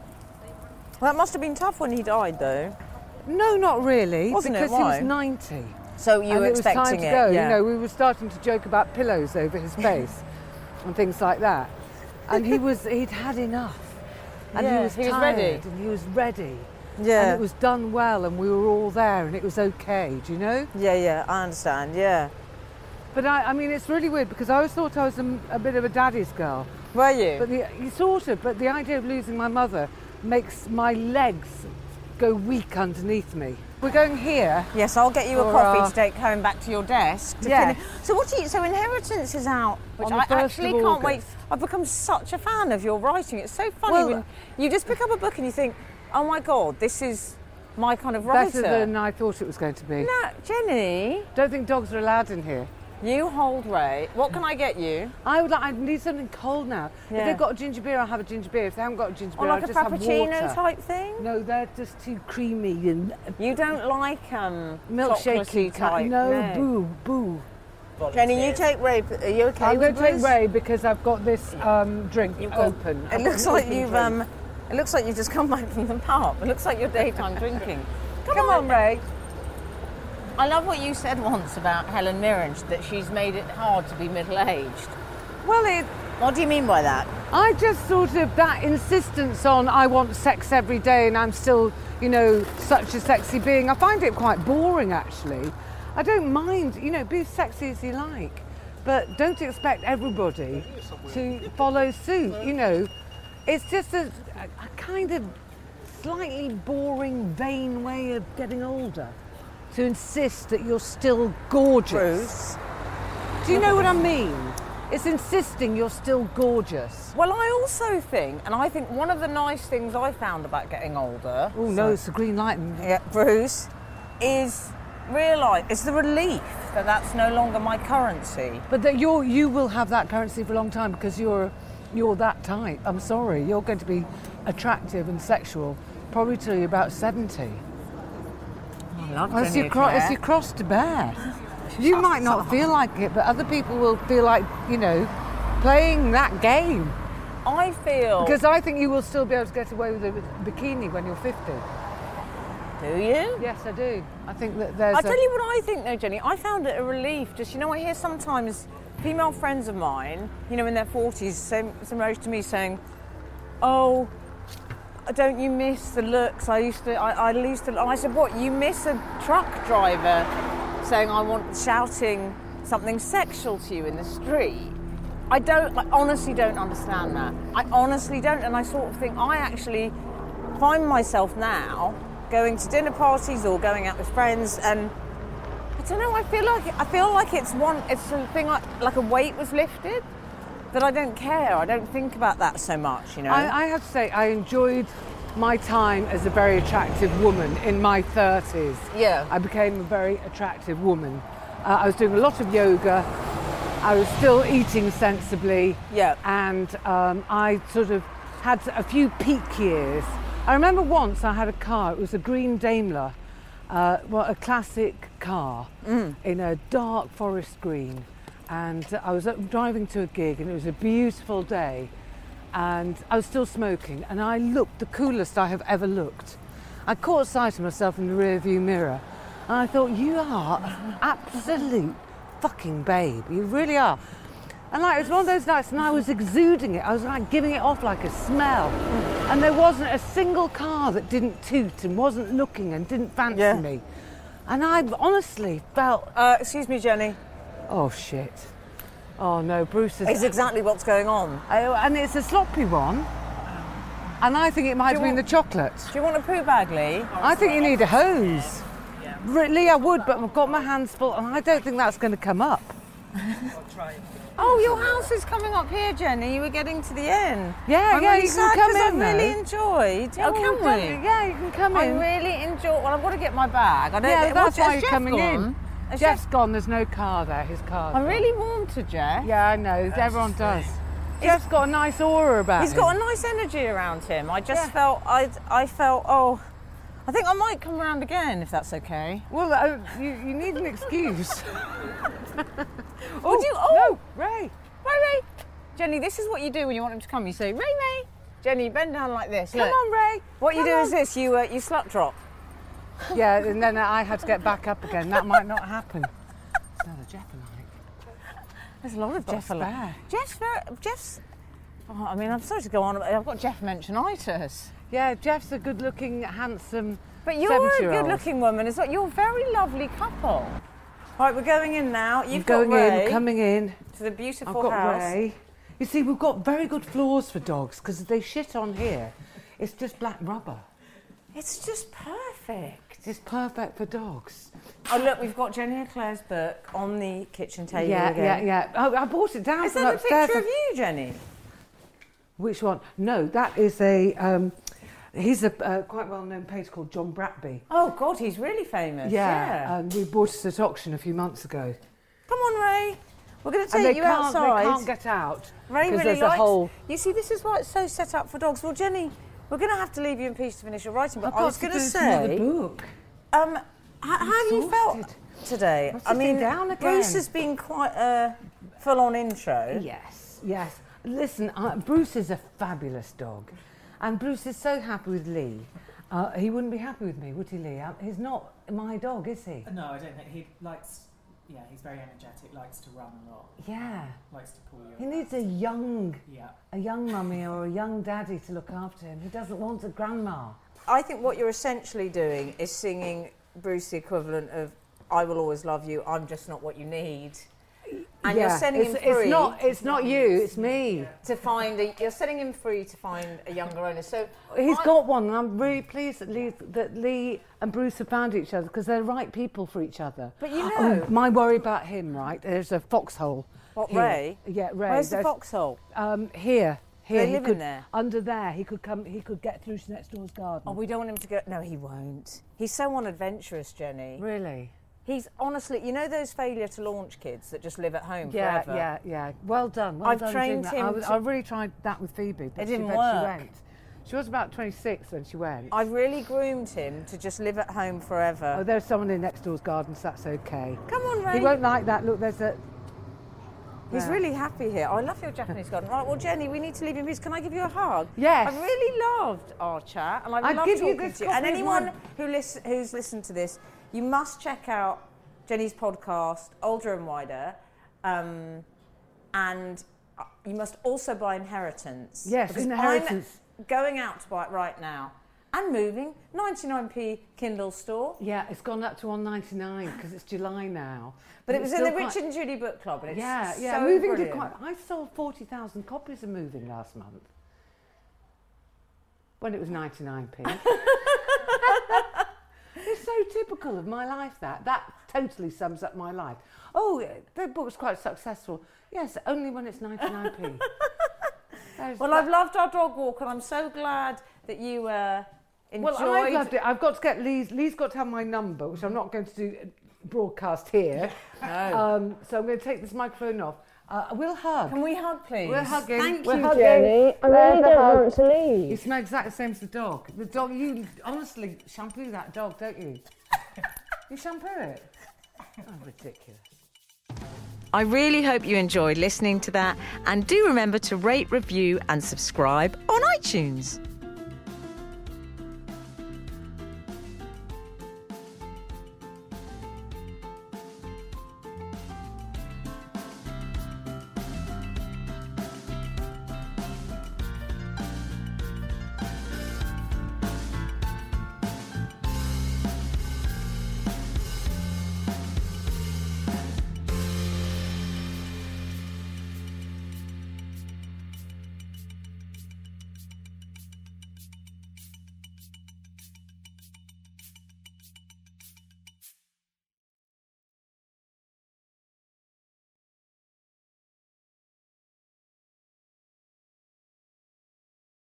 Well, that must have been tough when he died, though. No, not really, Wasn't it? because he Why? was ninety. So you and were it was expecting time to it, go. yeah. You know, we were starting to joke about pillows over his face and things like that. And he was, he'd had enough. And Yeah, he was he was tired ready. and he was ready. Yeah. And it was done well and we were all there and it was okay, do you know? Yeah, yeah, I understand, yeah. But I, I mean, it's really weird because I always thought I was a, a bit of a daddy's girl. Were you? But the, you sort of, but the idea of losing my mother makes my legs go weak underneath me. We're going here. Yes, I'll get you a For, coffee uh, to take home back to your desk. To Yeah. finish. So what do you? So Inheritance is out, which On the I first actually of can't wait. August. I've become such a fan of your writing. It's so funny Well- when you just pick up a book and you think, oh my God, this is my kind of writer. Better than I thought it was going to be. No, Jenny. Don't think dogs are allowed in here. You hold Ray. What can I get you? I would like. I need something cold now. Yeah. If they've got a ginger beer, I'll have a ginger beer. If they haven't got a ginger Or beer, like I'll a just have frappuccino water. type thing? No, they're just too creamy and You don't like um milkshakey chocolatey type? No, boo, boo. Jenny, you take Ray. Are you okay? I'm going with to take this? Ray because I've got this um, drink You've got- open. It I've looks got an like open you've drink. um. It looks like you've just come back from the pub. It looks like you're daytime drinking. Come, Come on, Ray. I love what you said once about Helen Mirren, that she's made it hard to be middle-aged. Well, it, What do you mean by that? I just sort of that insistence on I want sex every day and I'm still, you know, such a sexy being. I find it quite boring, actually. I don't mind, you know, be as sexy as you like, but don't expect everybody to follow suit. You know, it's just a, a kind of slightly boring, vain way of getting older. To insist that you're still gorgeous. Bruce. Do you know what I mean? It's insisting you're still gorgeous. Well, I also think, and I think one of the nice things I found about getting older. Oh no, it's the green light. Yeah, Bruce, is realise it's the relief that that's no longer my currency. But that you're you will have that currency for a long time because you're you're that type. I'm sorry, you're going to be attractive and sexual probably till you're about seventy. I love As you, cro- as you cross to bear. You might not feel like it, but other people will feel like, you know, playing that game. I feel. Because I think you will still be able to get away with a bikini when you're fifty. Do you? Yes, I do. I think that there's I a- tell you what I think though, Jenny. I found it a relief. Just, you know, I hear sometimes female friends of mine, you know, in their forties, same, similar age to me, saying, "Oh, don't you miss the looks? I used to. I, I used to." I said, "What? You miss a truck driver saying I want shouting something sexual to you in the street?" I don't. I honestly don't understand that. I honestly don't, and I sort of think I actually find myself now going to dinner parties or going out with friends, and I don't know. I feel like I feel like it's one. It's a thing like like a weight was lifted. That I don't care. I don't think about that so much, you know. I, I have to say, I enjoyed my time as a very attractive woman in my thirties. Yeah. I became a very attractive woman. Uh, I was doing a lot of yoga. I was still eating sensibly. Yeah. And um, I sort of had a few peak years. I remember once I had a car. It was a green Daimler, uh, well, a classic car Mm. in a dark forest green. And I was driving to a gig and it was a beautiful day and I was still smoking and I looked the coolest I have ever looked. I caught sight of myself in the rear view mirror and I thought, you are an absolute fucking babe, you really are. And like, it was one of those nights and I was exuding it, I was like giving it off like a smell. And there wasn't a single car that didn't toot and wasn't looking and didn't fancy Yeah. me. And I honestly felt... Uh, excuse me, Jenny. Oh shit. Oh no, Bruce is... It's exactly what's going on. Oh, and it's a sloppy one. And I think it might Do have you been want- the chocolate. Do you want a poo bag, Lee? I think you need a hose. Really, I would, but I've got my hands full and I don't think that's going to come up. Oh, your house is coming up here, Jenny. You were getting to the end. Yeah, I'm yeah, really you sad can come 'cause in I really though. enjoyed. Yeah, oh, well, can come we? in. Yeah, you can come I in. really enjoy. Well, I've got to get my bag. I don't. Yeah, think- that's well, why has you're Jeff coming gone? in. Has Jeff's Jeff- gone, there's no car there, his car. I'm really warm to Jeff. Yeah, I know, everyone does. Jeff's got a nice aura about He's him. got a nice energy around him. I just Yeah. felt. I. I felt. Oh. I think I might come round again if that's okay. Well, uh, you, you need an excuse. Would you? Oh, No, Ray. Ray, Ray. Jenny, this is what you do when you want him to come. You say, Ray, Ray. Jenny, bend down like this. Come Look. on, Ray. What you Come do on. is this. You uh, you slut drop. Yeah, and then I had to get back up again. That might not happen. It's another Jeff-alike. There's a lot of Jeff. spare. Jeff's very. Jeff's. Oh, I mean, I'm sorry to go on. I've got Jeff Mentionitis. Yeah, Jeff's a good-looking, handsome But you're a seventy-year-old. good-looking woman. It's like you're a very lovely couple. Right, we're going in now. You've I'm got going Ray in, coming in. to the beautiful I've got house. Ray. You see, we've got very good floors for dogs because they shit on here. It's just black rubber. It's just perfect. It's perfect for dogs. Oh look, we've got Jenny Eclair's book on the kitchen table yeah, again. yeah, yeah. Oh, I brought it down Is from that a upstairs. picture of you, Jenny? Which one? No, that is a. Um, he's a uh, quite well-known painter called John Bratby. Oh God, he's really famous. Yeah, Yeah. and we bought it at auction a few months ago. Come on on, Ray. We're going to And take they you can't, outside. They can't get out. Ray because really there's a likes... whole... You see, this is why it's so set up for dogs. Well, Jenny, we're going to have to leave you in peace to finish your writing, but I've I was got going to to do another say... book. Um, h- how have you felt exhausted. today? I'm I mean, sitting down again. Bruce has been quite a full-on intro. Yes, yes. Listen, uh, Bruce is a fabulous dog. And Bruce is so happy with Lee. Uh, he wouldn't be happy with me, would he, Lee? Uh, he's not my dog, is he? No, I don't think he likes. Yeah, he's very energetic. Likes to run a lot. Yeah. Likes to pull you. He needs a young, Yeah. a young mummy or a young daddy to look after him. He doesn't want a grandma. I think what you're essentially doing is singing Bruce the equivalent of "I will always love you. I'm just not what you need," and yeah, you're sending it's, him free. It's not. It's not you. It's me. to find. A, you're setting him free to find a younger owner. So He's I- got one, and I'm really pleased that Lee, that Lee and Bruce have found each other because they're the right people for each other. But you Oh, know- my worry about him, right? There's a foxhole. What, here. Ray? Yeah, Ray. Where's the There's- foxhole? Um, here. Here. They he live in could, there? Under there. He could come. He could get through to next door's garden. Oh, we don't want him to go. No, he won't. He's so unadventurous, Jenny. Really? He's honestly, you know those failure to launch kids that just live at home Yeah, forever? yeah, yeah. Well done. Well I've done trained doing that. him I, was, to- I really tried that with Phoebe, but It she, didn't but work. she went. She was about twenty-six when she went. I've really groomed him to just live at home forever. Oh, there's someone in next door's garden, so that's okay. Come on, Ray. He won't like that. Look, there's a... He's there. really happy here. I love your Japanese garden. Right, well, Jenny, we need to leave in peace. Can I give you a hug? Yes. I've really loved our chat, and I've I'd loved give you talking this to you. And copy of anyone mine. who lis- who's listened to this, you must check out Jenny's podcast, Older and Wider, um, and uh, you must also buy Inheritance. Yes, because Inheritance. I'm going out to buy it right now. And moving, ninety-nine p Kindle store. Yeah, it's gone up to one ninety-nine because it's July now. But it it's was in the still Rich quite- and Judy book club, and it's Yeah, yeah. so moving brilliant. did quite... I sold forty thousand copies of Moving last month. When it was ninety-nine p. It's so typical of my life, that. That totally sums up my life. Oh, the book was quite successful. Yes, only when it's ninety-nine p. There's Well, that- I've loved our dog walk, and I'm so glad that you uh, enjoyed. Well, I've loved it. I've got to get Lee's. Lee's got to have my number, which I'm not going to do broadcast here. No. Um, so I'm going to take this microphone off. Uh, we'll hug. Can we hug, please? We're hugging. Thank We're you, hugging. Jenny. I There's really a don't hug. want to leave. You smell exactly the same as the dog. The dog, you honestly shampoo that dog, don't you? You shampoo it? Oh, ridiculous. I really hope you enjoyed listening to that, and do remember to rate, review and subscribe on iTunes.